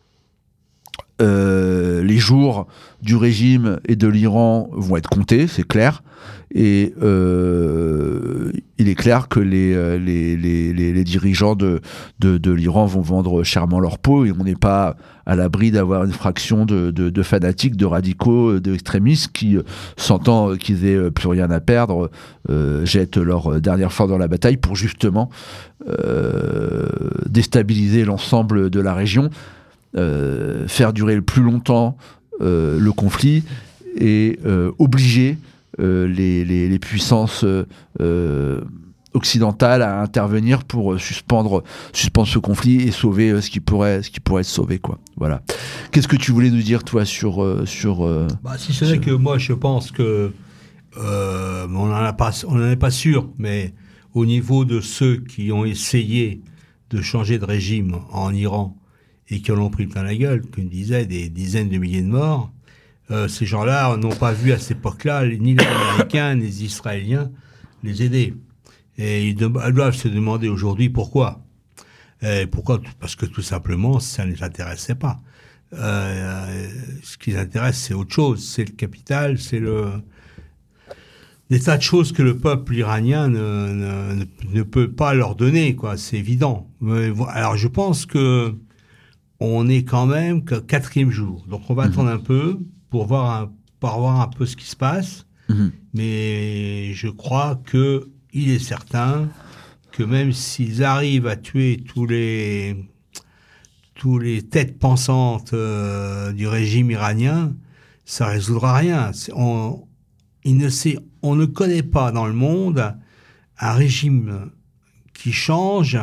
Speaker 5: Euh, les jours du régime et de l'Iran vont être comptés, c'est clair. Et euh, il est clair que les, les, les, les, les dirigeants de, de, de l'Iran vont vendre chèrement leur peau, et on n'est pas à l'abri d'avoir une fraction de, de, de fanatiques, de radicaux, d'extrémistes qui, sentant qu'ils aient plus rien à perdre, euh, jettent leur dernière force dans la bataille pour justement euh, déstabiliser l'ensemble de la région. Euh, faire durer le plus longtemps euh, le conflit et euh, obliger euh, les, les, les puissances euh, occidentales à intervenir pour suspendre, suspendre ce conflit et sauver euh, ce, qui pourrait, ce qui pourrait être sauvé, quoi. Voilà. Qu'est-ce que tu voulais nous dire, toi, sur... Euh, sur euh,
Speaker 4: bah, si ce n'est que moi, je pense que euh, on n'en a pas, on n'en est pas sûr, mais au niveau de ceux qui ont essayé de changer de régime en Iran et qui en ont pris plein la gueule, comme je disais, des dizaines de milliers de morts, euh, ces gens-là n'ont pas vu à cette époque-là ni les Américains, ni les Israéliens les aider. Et ils doivent se demander aujourd'hui pourquoi. Et pourquoi ? Parce que tout simplement, ça ne les intéressait pas. Euh, ce qui les intéresse, c'est autre chose. C'est le capital, c'est le... des tas de choses que le peuple iranien ne, ne, ne peut pas leur donner, quoi. C'est évident. Mais, alors je pense que on est quand même qu'au quatrième jour. Donc on va mmh. attendre un peu pour voir un, pour voir un peu ce qui se passe. Mmh. Mais je crois que il est certain que même s'ils arrivent à tuer tous les, tous les têtes pensantes euh, du régime iranien, ça ne résoudra rien. On, il ne sait, on ne connaît pas dans le monde un régime qui change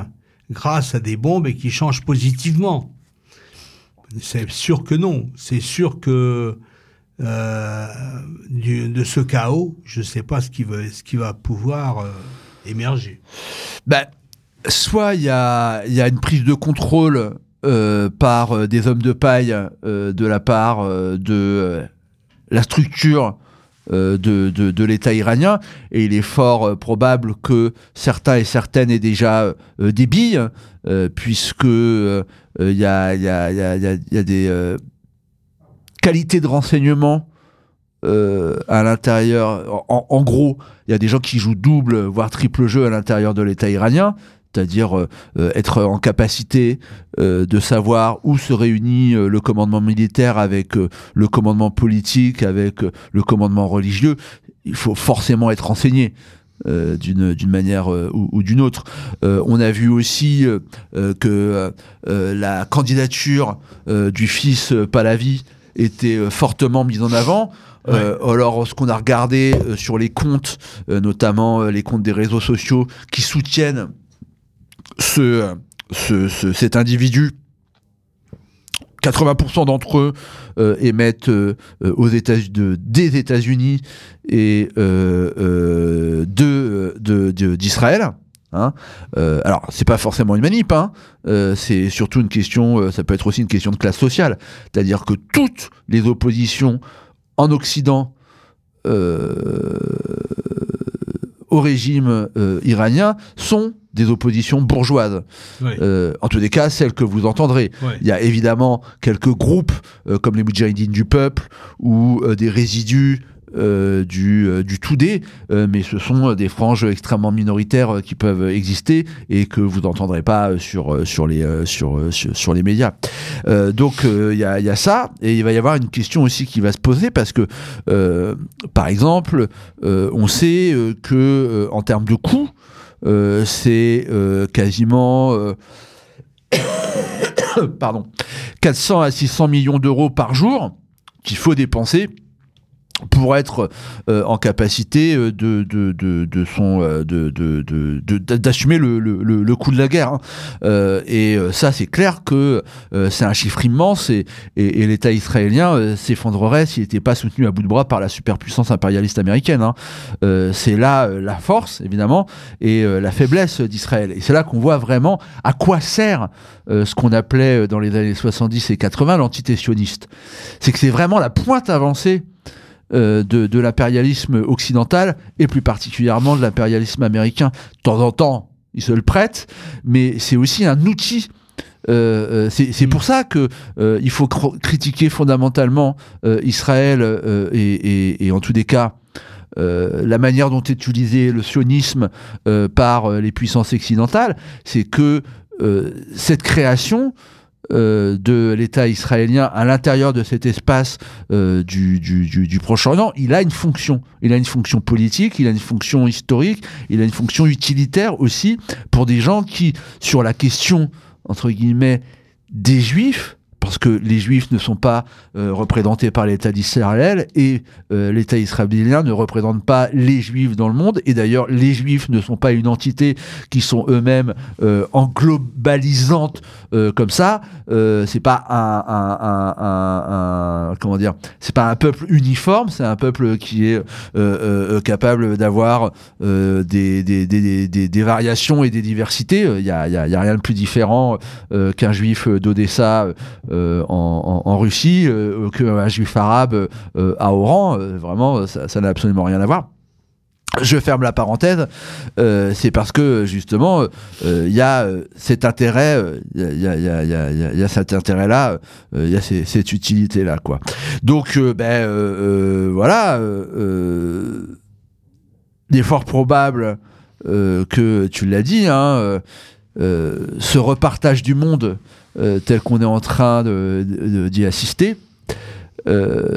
Speaker 4: grâce à des bombes et qui changent positivement. C'est sûr que non. C'est sûr que euh, du, de ce chaos, je ne sais pas ce qui va, ce qui va pouvoir euh, émerger.
Speaker 5: Ben, soit il y a, y a une prise de contrôle euh, par euh, des hommes de paille euh, de la part euh, de euh, la structure euh, de, de, de l'État iranien, et il est fort euh, probable que certains et certaines aient déjà euh, des billes, euh, puisque il euh, y, a, y, a, y, a, y, a, y a des euh, qualités de renseignement euh, à l'intérieur. En, en gros, il y a des gens qui jouent double, voire triple jeu à l'intérieur de l'État iranien, c'est-à-dire euh, être en capacité euh, de savoir où se réunit euh, le commandement militaire avec euh, le commandement politique, avec euh, le commandement religieux. Il faut forcément être renseigné euh, d'une, d'une manière euh, ou, ou d'une autre. Euh, on a vu aussi euh, euh, que euh, la candidature euh, du fils euh, Pahlavi était euh, fortement mise en avant. Euh, ouais. Alors, ce qu'on a regardé euh, sur les comptes, euh, notamment euh, les comptes des réseaux sociaux qui soutiennent ce, ce, ce, cet individu, quatre-vingts pour cent d'entre eux euh, émettent euh, aux États, de, des États-Unis et euh, euh, de, de, de, d'Israël. Hein. Euh, alors, c'est pas forcément une manip, hein. euh, c'est surtout une question, euh, ça peut être aussi une question de classe sociale. C'est-à-dire que toutes les oppositions en Occident euh, au régime euh, iranien sont des oppositions bourgeoises. Oui. Euh, en tous les cas, celles que vous entendrez. Oui. Il y a évidemment quelques groupes euh, comme les Moudjahidines du peuple ou euh, des résidus euh, du, euh, du Toudé, euh, mais ce sont des franges extrêmement minoritaires euh, qui peuvent exister et que vous n'entendrez pas sur, euh, sur, les, euh, sur, euh, sur, sur les médias. Euh, donc il euh, y, a, y a ça, et il va y avoir une question aussi qui va se poser parce que, euh, par exemple, euh, on sait euh, que euh, en termes de coûts, Euh, c'est euh, quasiment euh, pardon, quatre cents à six cents millions d'euros par jour qu'il faut dépenser pour être euh, en capacité de, de, de, de son, euh, de, de, de, de, d'assumer le, le, le coût de la guerre. Hein. Euh, et euh, ça, c'est clair que euh, c'est un chiffre immense et, et, et l'État israélien euh, s'effondrerait s'il n'était pas soutenu à bout de bras par la superpuissance impérialiste américaine. Hein. Euh, c'est là euh, la force, évidemment, et euh, la faiblesse d'Israël. Et c'est là qu'on voit vraiment à quoi sert euh, ce qu'on appelait dans les années soixante-dix et quatre-vingts l'entité sioniste. C'est que c'est vraiment la pointe avancée Euh, de, de l'impérialisme occidental et plus particulièrement de l'impérialisme américain. De temps en temps, il se le prête, mais c'est aussi un outil. Euh, c'est, c'est pour ça que euh, il faut cr- critiquer fondamentalement euh, Israël euh, et, et, et en tous les cas euh, la manière dont est utilisé le sionisme euh, par euh, les puissances occidentales. C'est que euh, cette création Euh, de l'État israélien à l'intérieur de cet espace euh, du, du, du, du Proche-Orient, il a une fonction. Il a une fonction politique, il a une fonction historique, il a une fonction utilitaire aussi pour des gens qui, sur la question, entre guillemets, des Juifs, parce que les Juifs ne sont pas euh, représentés par l'État d'Israël et euh, l'État israélien ne représente pas les Juifs dans le monde. Et d'ailleurs, les Juifs ne sont pas une entité qui sont eux-mêmes euh, englobalisantes euh, comme ça. Euh, c'est pas un, un, un, un, un comment dire, c'est pas un peuple uniforme. C'est un peuple qui est euh, euh, capable d'avoir euh, des, des, des, des, des variations et des diversités. Il y a, il y a, il y a rien de plus différent euh, qu'un Juif d'Odessa. Euh, en, en, en Russie, euh, qu'un juif arabe euh, à Oran, euh, vraiment, ça, ça n'a absolument rien à voir. Je ferme la parenthèse, euh, c'est parce que justement, il euh, y a euh, cet intérêt, il euh, y, a, y, a, y, a, y a cet intérêt-là, il euh, y a ces, cette utilité-là, quoi. Donc, euh, ben euh, euh, voilà, euh, il est fort probable euh, que tu l'as dit, hein, euh, euh, ce repartage du monde. Euh, tel qu'on est en train de, de, d'y assister, euh,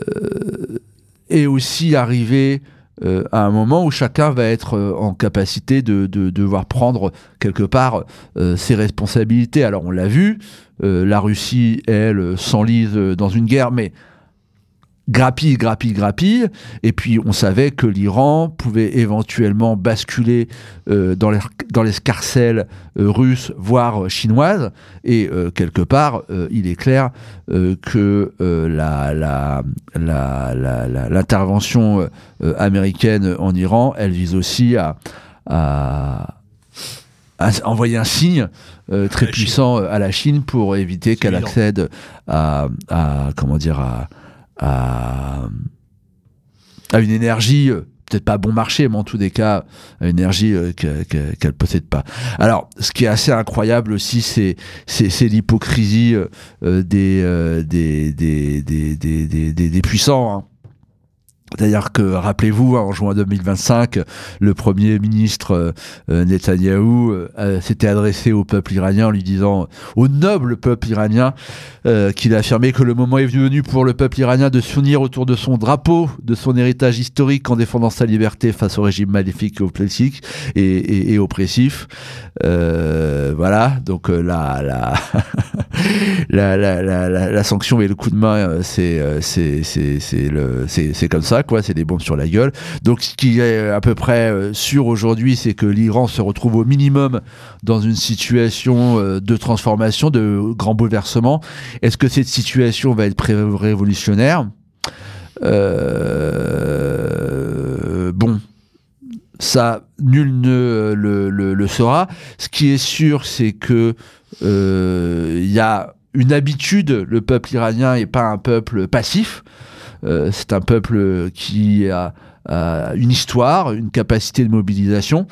Speaker 5: et aussi arriver euh, à un moment où chacun va être euh, en capacité de, de, de devoir prendre quelque part euh, ses responsabilités. Alors on l'a vu, euh, la Russie, elle, s'enlise dans une guerre, mais grappille, grappille, grappille, et puis on savait que l'Iran pouvait éventuellement basculer euh, dans, les, dans l'escarcelle euh, russe, voire chinoise, et euh, quelque part, euh, il est clair euh, que euh, la, la, la, la, la, l'intervention euh, américaine en Iran, elle vise aussi à, à, à envoyer un signe euh, très puissant Chine. à la Chine pour éviter C'est qu'elle évident. accède à, à, comment dire, à À, à une énergie, euh, peut-être pas bon marché, mais en tous des cas, à une énergie euh, qu'elle, qu'elle, qu'elle possède pas. Alors, ce qui est assez incroyable aussi, c'est, c'est, c'est l'hypocrisie euh, des, euh, des, des, des, des, des, des, des puissants, hein. C'est-à-dire que, rappelez-vous, en juin deux mille vingt-cinq, le Premier ministre euh, Netanyahou euh, s'était adressé au peuple iranien en lui disant, au noble peuple iranien, euh, qu'il a affirmé que le moment est venu pour le peuple iranien de s'unir autour de son drapeau, de son héritage historique en défendant sa liberté face au régime maléfique et oppressif. Et, et, et oppressif. Euh, voilà, donc euh, la, la, la, la, la, la, la sanction et le coup de main, c'est, c'est, c'est, c'est, le, c'est, c'est comme ça. Quoi, c'est des bombes sur la gueule. Donc ce qui est à peu près sûr aujourd'hui, c'est que l'Iran se retrouve au minimum dans une situation de transformation, de grand bouleversement. Est-ce que cette situation va être pré- révolutionnaire ? euh... Bon, ça, nul ne le, le, le saura. Ce qui est sûr, c'est que il euh, y a une habitude. Le peuple iranien n'est pas un peuple passif. Euh, c'est un peuple qui a, a une histoire, une capacité de mobilisation.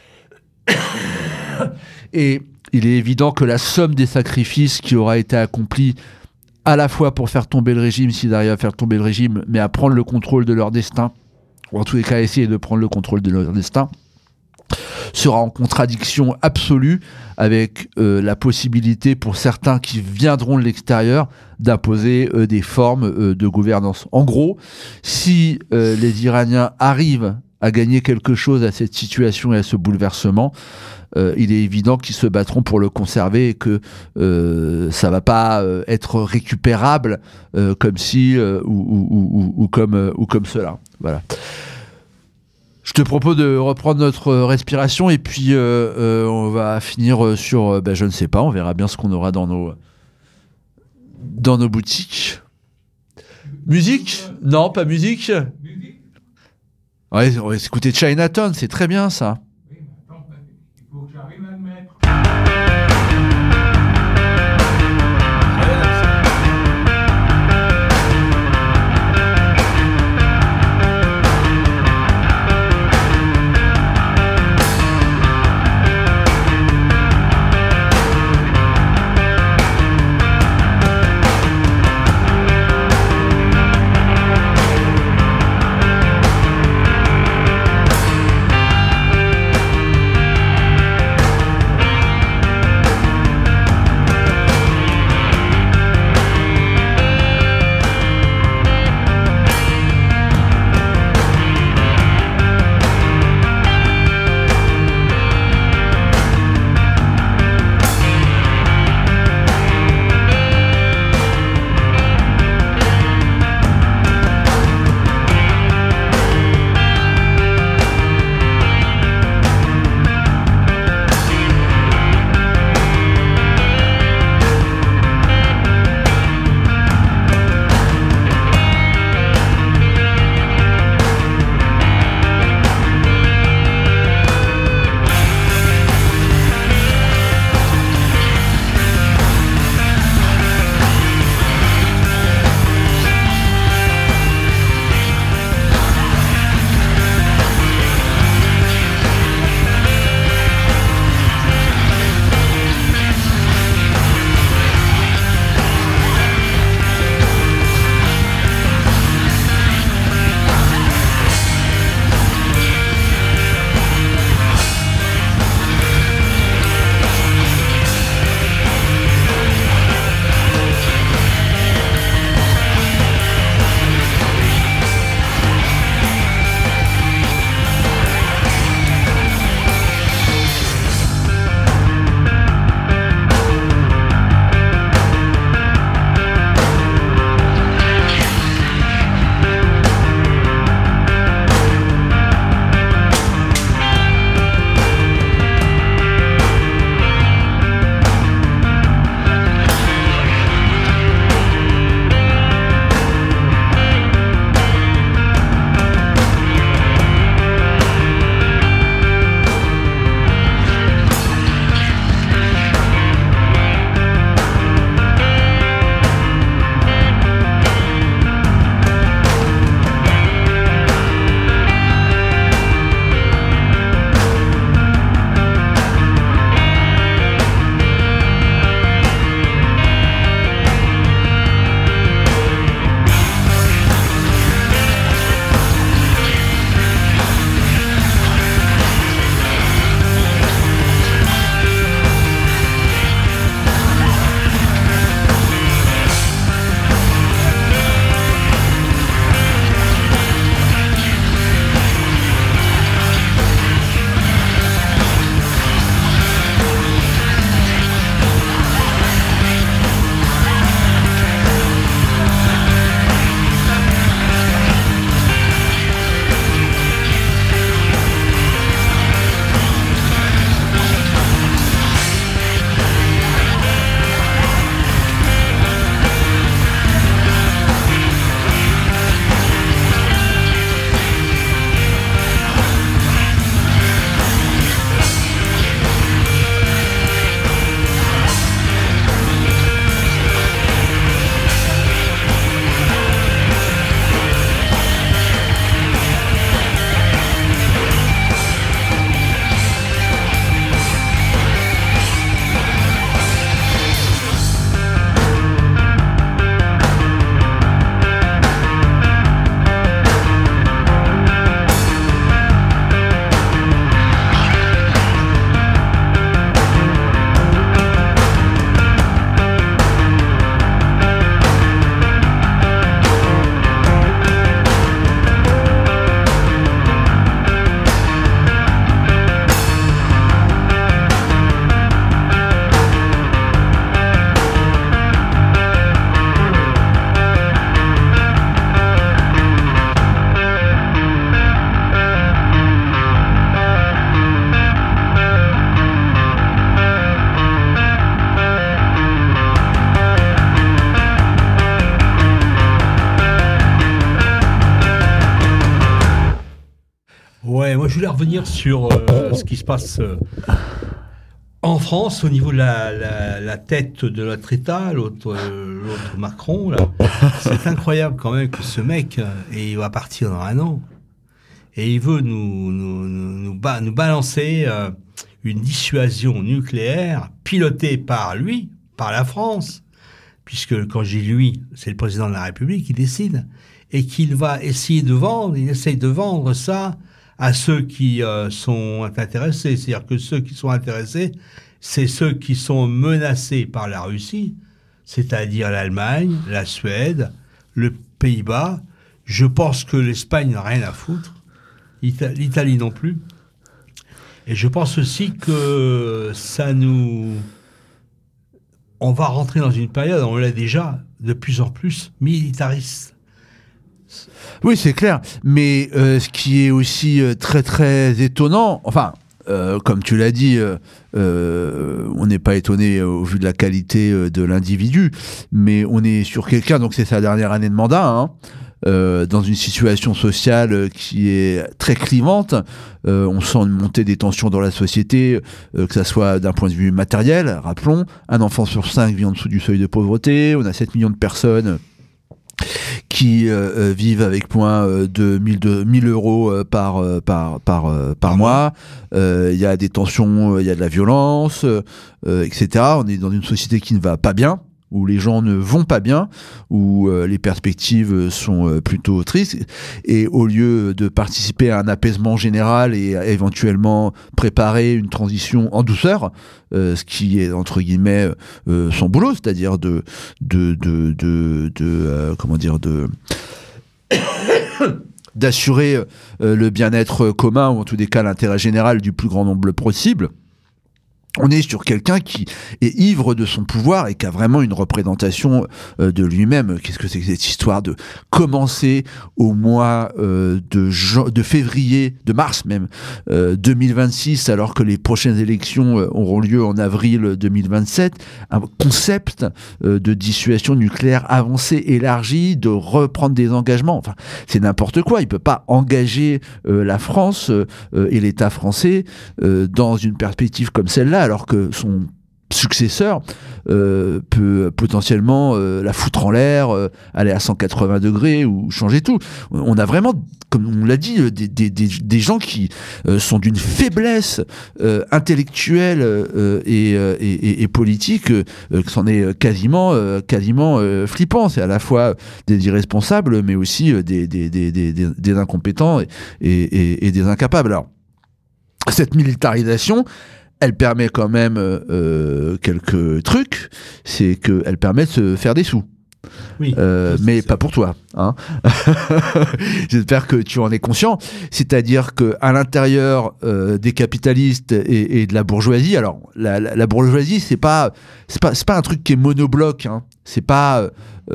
Speaker 5: Et il est évident que la somme des sacrifices qui aura été accomplis à la fois pour faire tomber le régime, s'ils arrivent à faire tomber le régime, mais à prendre le contrôle de leur destin, ou en tous les cas essayer de prendre le contrôle de leur destin, sera en contradiction absolue avec euh, la possibilité pour certains qui viendront de l'extérieur d'imposer euh, des formes euh, de gouvernance. En gros, si euh, les Iraniens arrivent à gagner quelque chose à cette situation et à ce bouleversement, euh, il est évident qu'ils se battront pour le conserver et que euh, ça va pas euh, être récupérable euh, comme si euh, ou, ou, ou, ou, comme, euh, ou comme cela. Voilà. Je te propose de reprendre notre respiration et puis euh, euh, on va finir sur, euh, ben, je ne sais pas, on verra bien ce qu'on aura dans nos, dans nos boutiques. Musique ? Non, pas musique ?
Speaker 6: Musique ?
Speaker 5: Ouais, on va écouter Chinatown, c'est très bien ça.
Speaker 6: Oui, mais attends, il faut que j'arrive à le mettre.
Speaker 2: We'll be right back.
Speaker 4: voulais revenir sur euh, ce qui se passe euh, en France au niveau de la, la, la tête de notre État, l'autre, euh, l'autre Macron. Là. C'est incroyable quand même que ce mec, euh, et il va partir dans un an, et il veut nous, nous, nous, nous, ba- nous balancer euh, une dissuasion nucléaire pilotée par lui, par la France, puisque quand j'ai lui, c'est le président de la République qui décide, et qu'il va essayer de vendre, il essaye de vendre ça à ceux qui euh, sont intéressés. C'est-à-dire que ceux qui sont intéressés, c'est ceux qui sont menacés par la Russie, c'est-à-dire l'Allemagne, la Suède, le Pays-Bas. Je pense que l'Espagne n'a rien à foutre, L'Ita- l'Italie non plus. Et je pense aussi que ça nous... On va rentrer dans une période, on l'a déjà, de plus en plus militariste.
Speaker 5: Oui, c'est clair. Mais euh, ce qui est aussi euh, très très étonnant, enfin, euh, comme tu l'as dit, euh, euh, on n'est pas étonné euh, au vu de la qualité euh, de l'individu, mais on est sur quelqu'un, donc c'est sa dernière année de mandat, hein, euh, dans une situation sociale euh, qui est très clivante. Euh, on sent une montée des tensions dans la société, euh, que ça soit d'un point de vue matériel. Rappelons, un enfant sur cinq vit en dessous du seuil de pauvreté. On a sept millions de personnes qui euh, vivent avec moins euh, de mille euros euh, par, euh, par, par, euh, par mois. Il euh, y a des tensions, il euh, y a de la violence, euh, et cetera. On est dans une société qui ne va pas bien, où les gens ne vont pas bien, où euh, les perspectives sont euh, plutôt tristes. Et au lieu de participer à un apaisement général et à éventuellement préparer une transition en douceur, euh, ce qui est entre guillemets euh, son boulot, c'est-à-dire de de de de, de euh, comment dire de d'assurer euh, le bien-être commun, ou en tous les cas l'intérêt général du plus grand nombre possible. On est sur quelqu'un qui est ivre de son pouvoir et qui a vraiment une représentation euh, de lui-même. Qu'est-ce que c'est que cette histoire de commencer au mois euh, de, jan- de février, de mars même, euh, deux mille vingt-six, alors que les prochaines élections euh, auront lieu en avril deux mille vingt-sept, un concept euh, de dissuasion nucléaire avancée, élargie, de reprendre des engagements. Enfin, c'est n'importe quoi. Il peut pas engager euh, la France euh, et l'État français euh, dans une perspective comme celle-là, alors que son successeur euh, peut potentiellement euh, la foutre en l'air, euh, aller à cent quatre-vingts degrés ou changer tout. On a vraiment, comme on l'a dit, des, des, des, des gens qui euh, sont d'une faiblesse euh, intellectuelle euh, et, euh, et, et politique euh, que c'en est quasiment, euh, quasiment euh, flippant. C'est à la fois des irresponsables, mais aussi euh, des, des, des, des, des, des incompétents et, et, et des incapables. Alors, cette militarisation, elle permet quand même euh, quelques trucs, c'est qu'elle permet de se faire des sous.
Speaker 4: Oui,
Speaker 5: euh, mais
Speaker 4: c'est...
Speaker 5: pas pour toi, hein. J'espère que tu en es conscient. C'est-à-dire que à l'intérieur euh, des capitalistes et, et de la bourgeoisie, alors la, la, la bourgeoisie, c'est pas, c'est pas, c'est pas un truc qui est monobloc, hein. C'est pas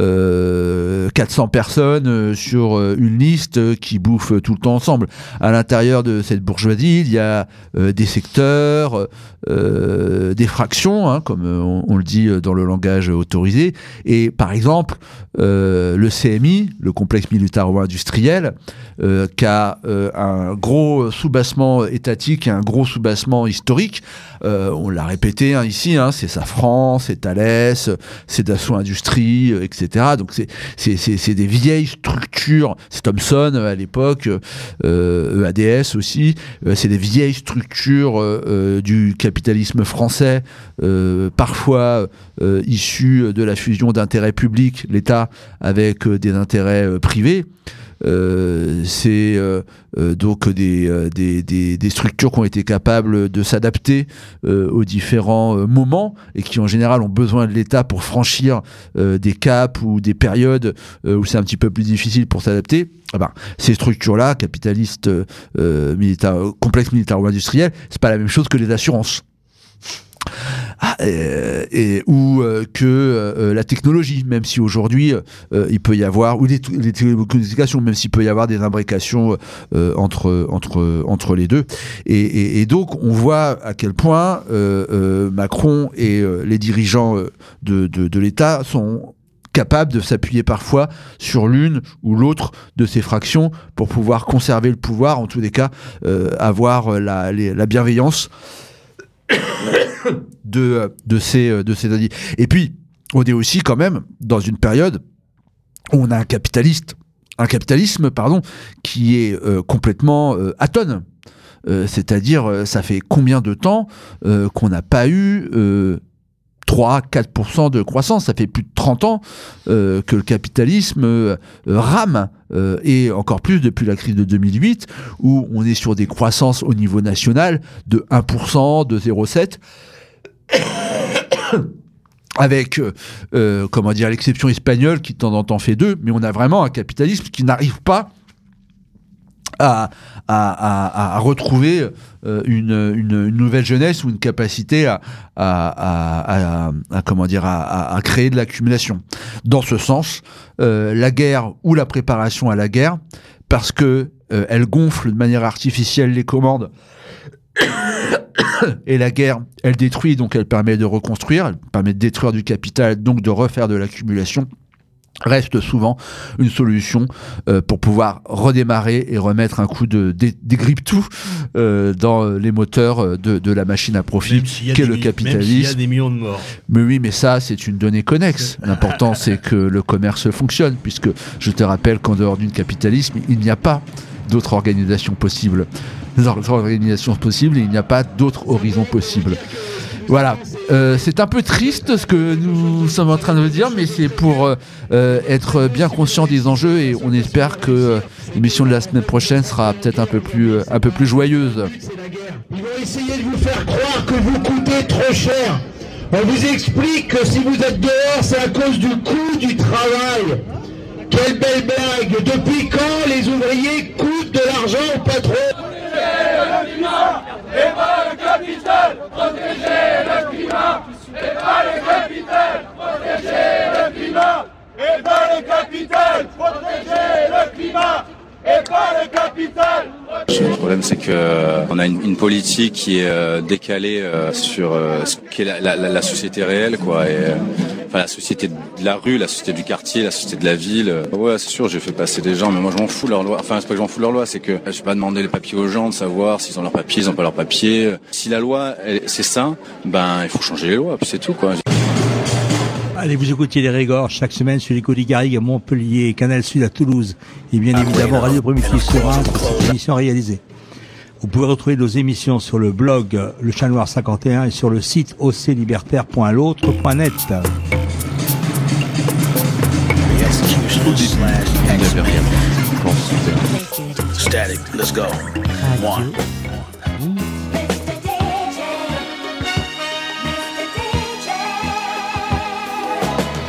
Speaker 5: euh, quatre cents personnes euh, sur euh, une liste euh, qui bouffent euh, tout le temps ensemble. À l'intérieur de cette bourgeoisie, il y a euh, des secteurs, euh, des fractions, hein, comme euh, on, on le dit dans le langage autorisé. Et par exemple, euh, le C M I, le complexe militaro-industriel, euh, qui a euh, un gros soubassement étatique et un gros soubassement historique. Euh, on l'a répété hein, ici, hein, c'est Safran, c'est Thales, c'est Dassault Industrie, euh, et cetera. Donc c'est, c'est, c'est, c'est des vieilles structures, c'est Thomson à l'époque, euh, E A D S aussi, euh, c'est des vieilles structures euh, euh, du capitalisme français, euh, parfois euh, issues de la fusion d'intérêts publics, l'État avec euh, des intérêts euh, privés. Euh, c'est euh, euh, donc des, euh, des, des, des structures qui ont été capables de s'adapter euh, aux différents euh, moments et qui en général ont besoin de l'État pour franchir euh, des caps ou des périodes euh, où c'est un petit peu plus difficile pour s'adapter. Ah ben, ces structures-là, capitalistes, euh, militaires, complexes militaro-industriels, c'est pas la même chose que les assurances. Ah, et, et, ou euh, que euh, la technologie, même si aujourd'hui euh, il peut y avoir, ou les, les télécommunications, même s'il peut y avoir des imbrications euh, entre, entre, entre les deux. Et, et, et donc on voit à quel point euh, euh, Macron et euh, les dirigeants de, de, de l'État sont capable de s'appuyer parfois sur l'une ou l'autre de ces fractions pour pouvoir conserver le pouvoir, en tous les cas euh, avoir la, les, la bienveillance de, de ces, de ces alliés. Et puis, on est aussi quand même dans une période où on a un capitaliste, un capitalisme, pardon, qui est euh, complètement euh, atone. Euh, c'est-à-dire, euh, ça fait combien de temps euh, qu'on n'a pas eu euh, trois à quatre pour cent de croissance? Ça fait plus de trente ans euh, que le capitalisme euh, rame, euh, et encore plus depuis la crise de deux mille huit, où on est sur des croissances au niveau national de un pour cent, de zéro virgule sept pour cent. Avec, euh, euh, comment dire, l'exception espagnole qui de temps en temps fait deux, mais on a vraiment un capitalisme qui n'arrive pas à, à, à, à retrouver euh, une, une, une nouvelle jeunesse ou une capacité à, à, à, à, à comment dire, à, à, à créer de l'accumulation. Dans ce sens, euh, la guerre ou la préparation à la guerre, parce que euh, elle gonfle de manière artificielle les commandes. Et la guerre, elle détruit, donc elle permet de reconstruire, elle permet de détruire du capital, donc de refaire de l'accumulation, reste souvent une solution euh, pour pouvoir redémarrer et remettre un coup de dé, dégrippe-tout euh, dans les moteurs de, de la machine à profit qu'est le capitalisme. Même s'il y
Speaker 4: a des millions de morts.
Speaker 5: Mais oui, mais ça, c'est une donnée connexe. L'important, c'est que le commerce fonctionne, puisque je te rappelle qu'en dehors du capitalisme, il n'y a pas d'autres organisations possibles. D'autres organisations possibles et il n'y a pas d'autres horizons possibles. Voilà, euh, c'est un peu triste ce que nous sommes en train de dire, mais c'est pour euh, être bien conscient des enjeux et on espère que euh, l'émission de la semaine prochaine sera peut-être un peu plus, euh, un peu plus joyeuse.
Speaker 1: Ils vont essayer de vous faire croire que vous coûtez trop cher. On vous explique que si vous êtes dehors, c'est à cause du coût du travail. Quelle belle blague! Depuis quand les ouvriers coûtent de l'argent au patron?
Speaker 2: Le climat et pas le capital, protéger le climat et pas le capital, protéger le climat et pas le capital, protéger le climat et pas le capital.
Speaker 3: Le problème, c'est que euh, on a une, une politique qui est euh, décalée euh, sur euh, ce qu'est la, la, la société réelle, quoi. Et, euh, enfin, la société de la rue, la société du quartier, la société de la ville. Ouais, c'est sûr, j'ai fait passer des gens, mais moi je m'en fous de leur loi. Enfin, c'est pas que je m'en fous de leur loi, c'est que je vais pas demander les papiers aux gens de savoir s'ils ont leurs papiers, ils ont pas leurs papiers. Si la loi, elle, c'est ça, ben il faut changer les lois, puis c'est tout, quoi.
Speaker 4: Allez, vous écoutez les Régors chaque semaine sur l'écho des Garrigues à Montpellier, Canal Sud à Toulouse et bien évidemment Radio Primitif sur Reims pour cette émission réalisée. Vous pouvez retrouver nos émissions sur le blog Le Chat Noir cinquante et un et sur le site o c libertaire point l'autre point net.
Speaker 7: Static, let's go. One.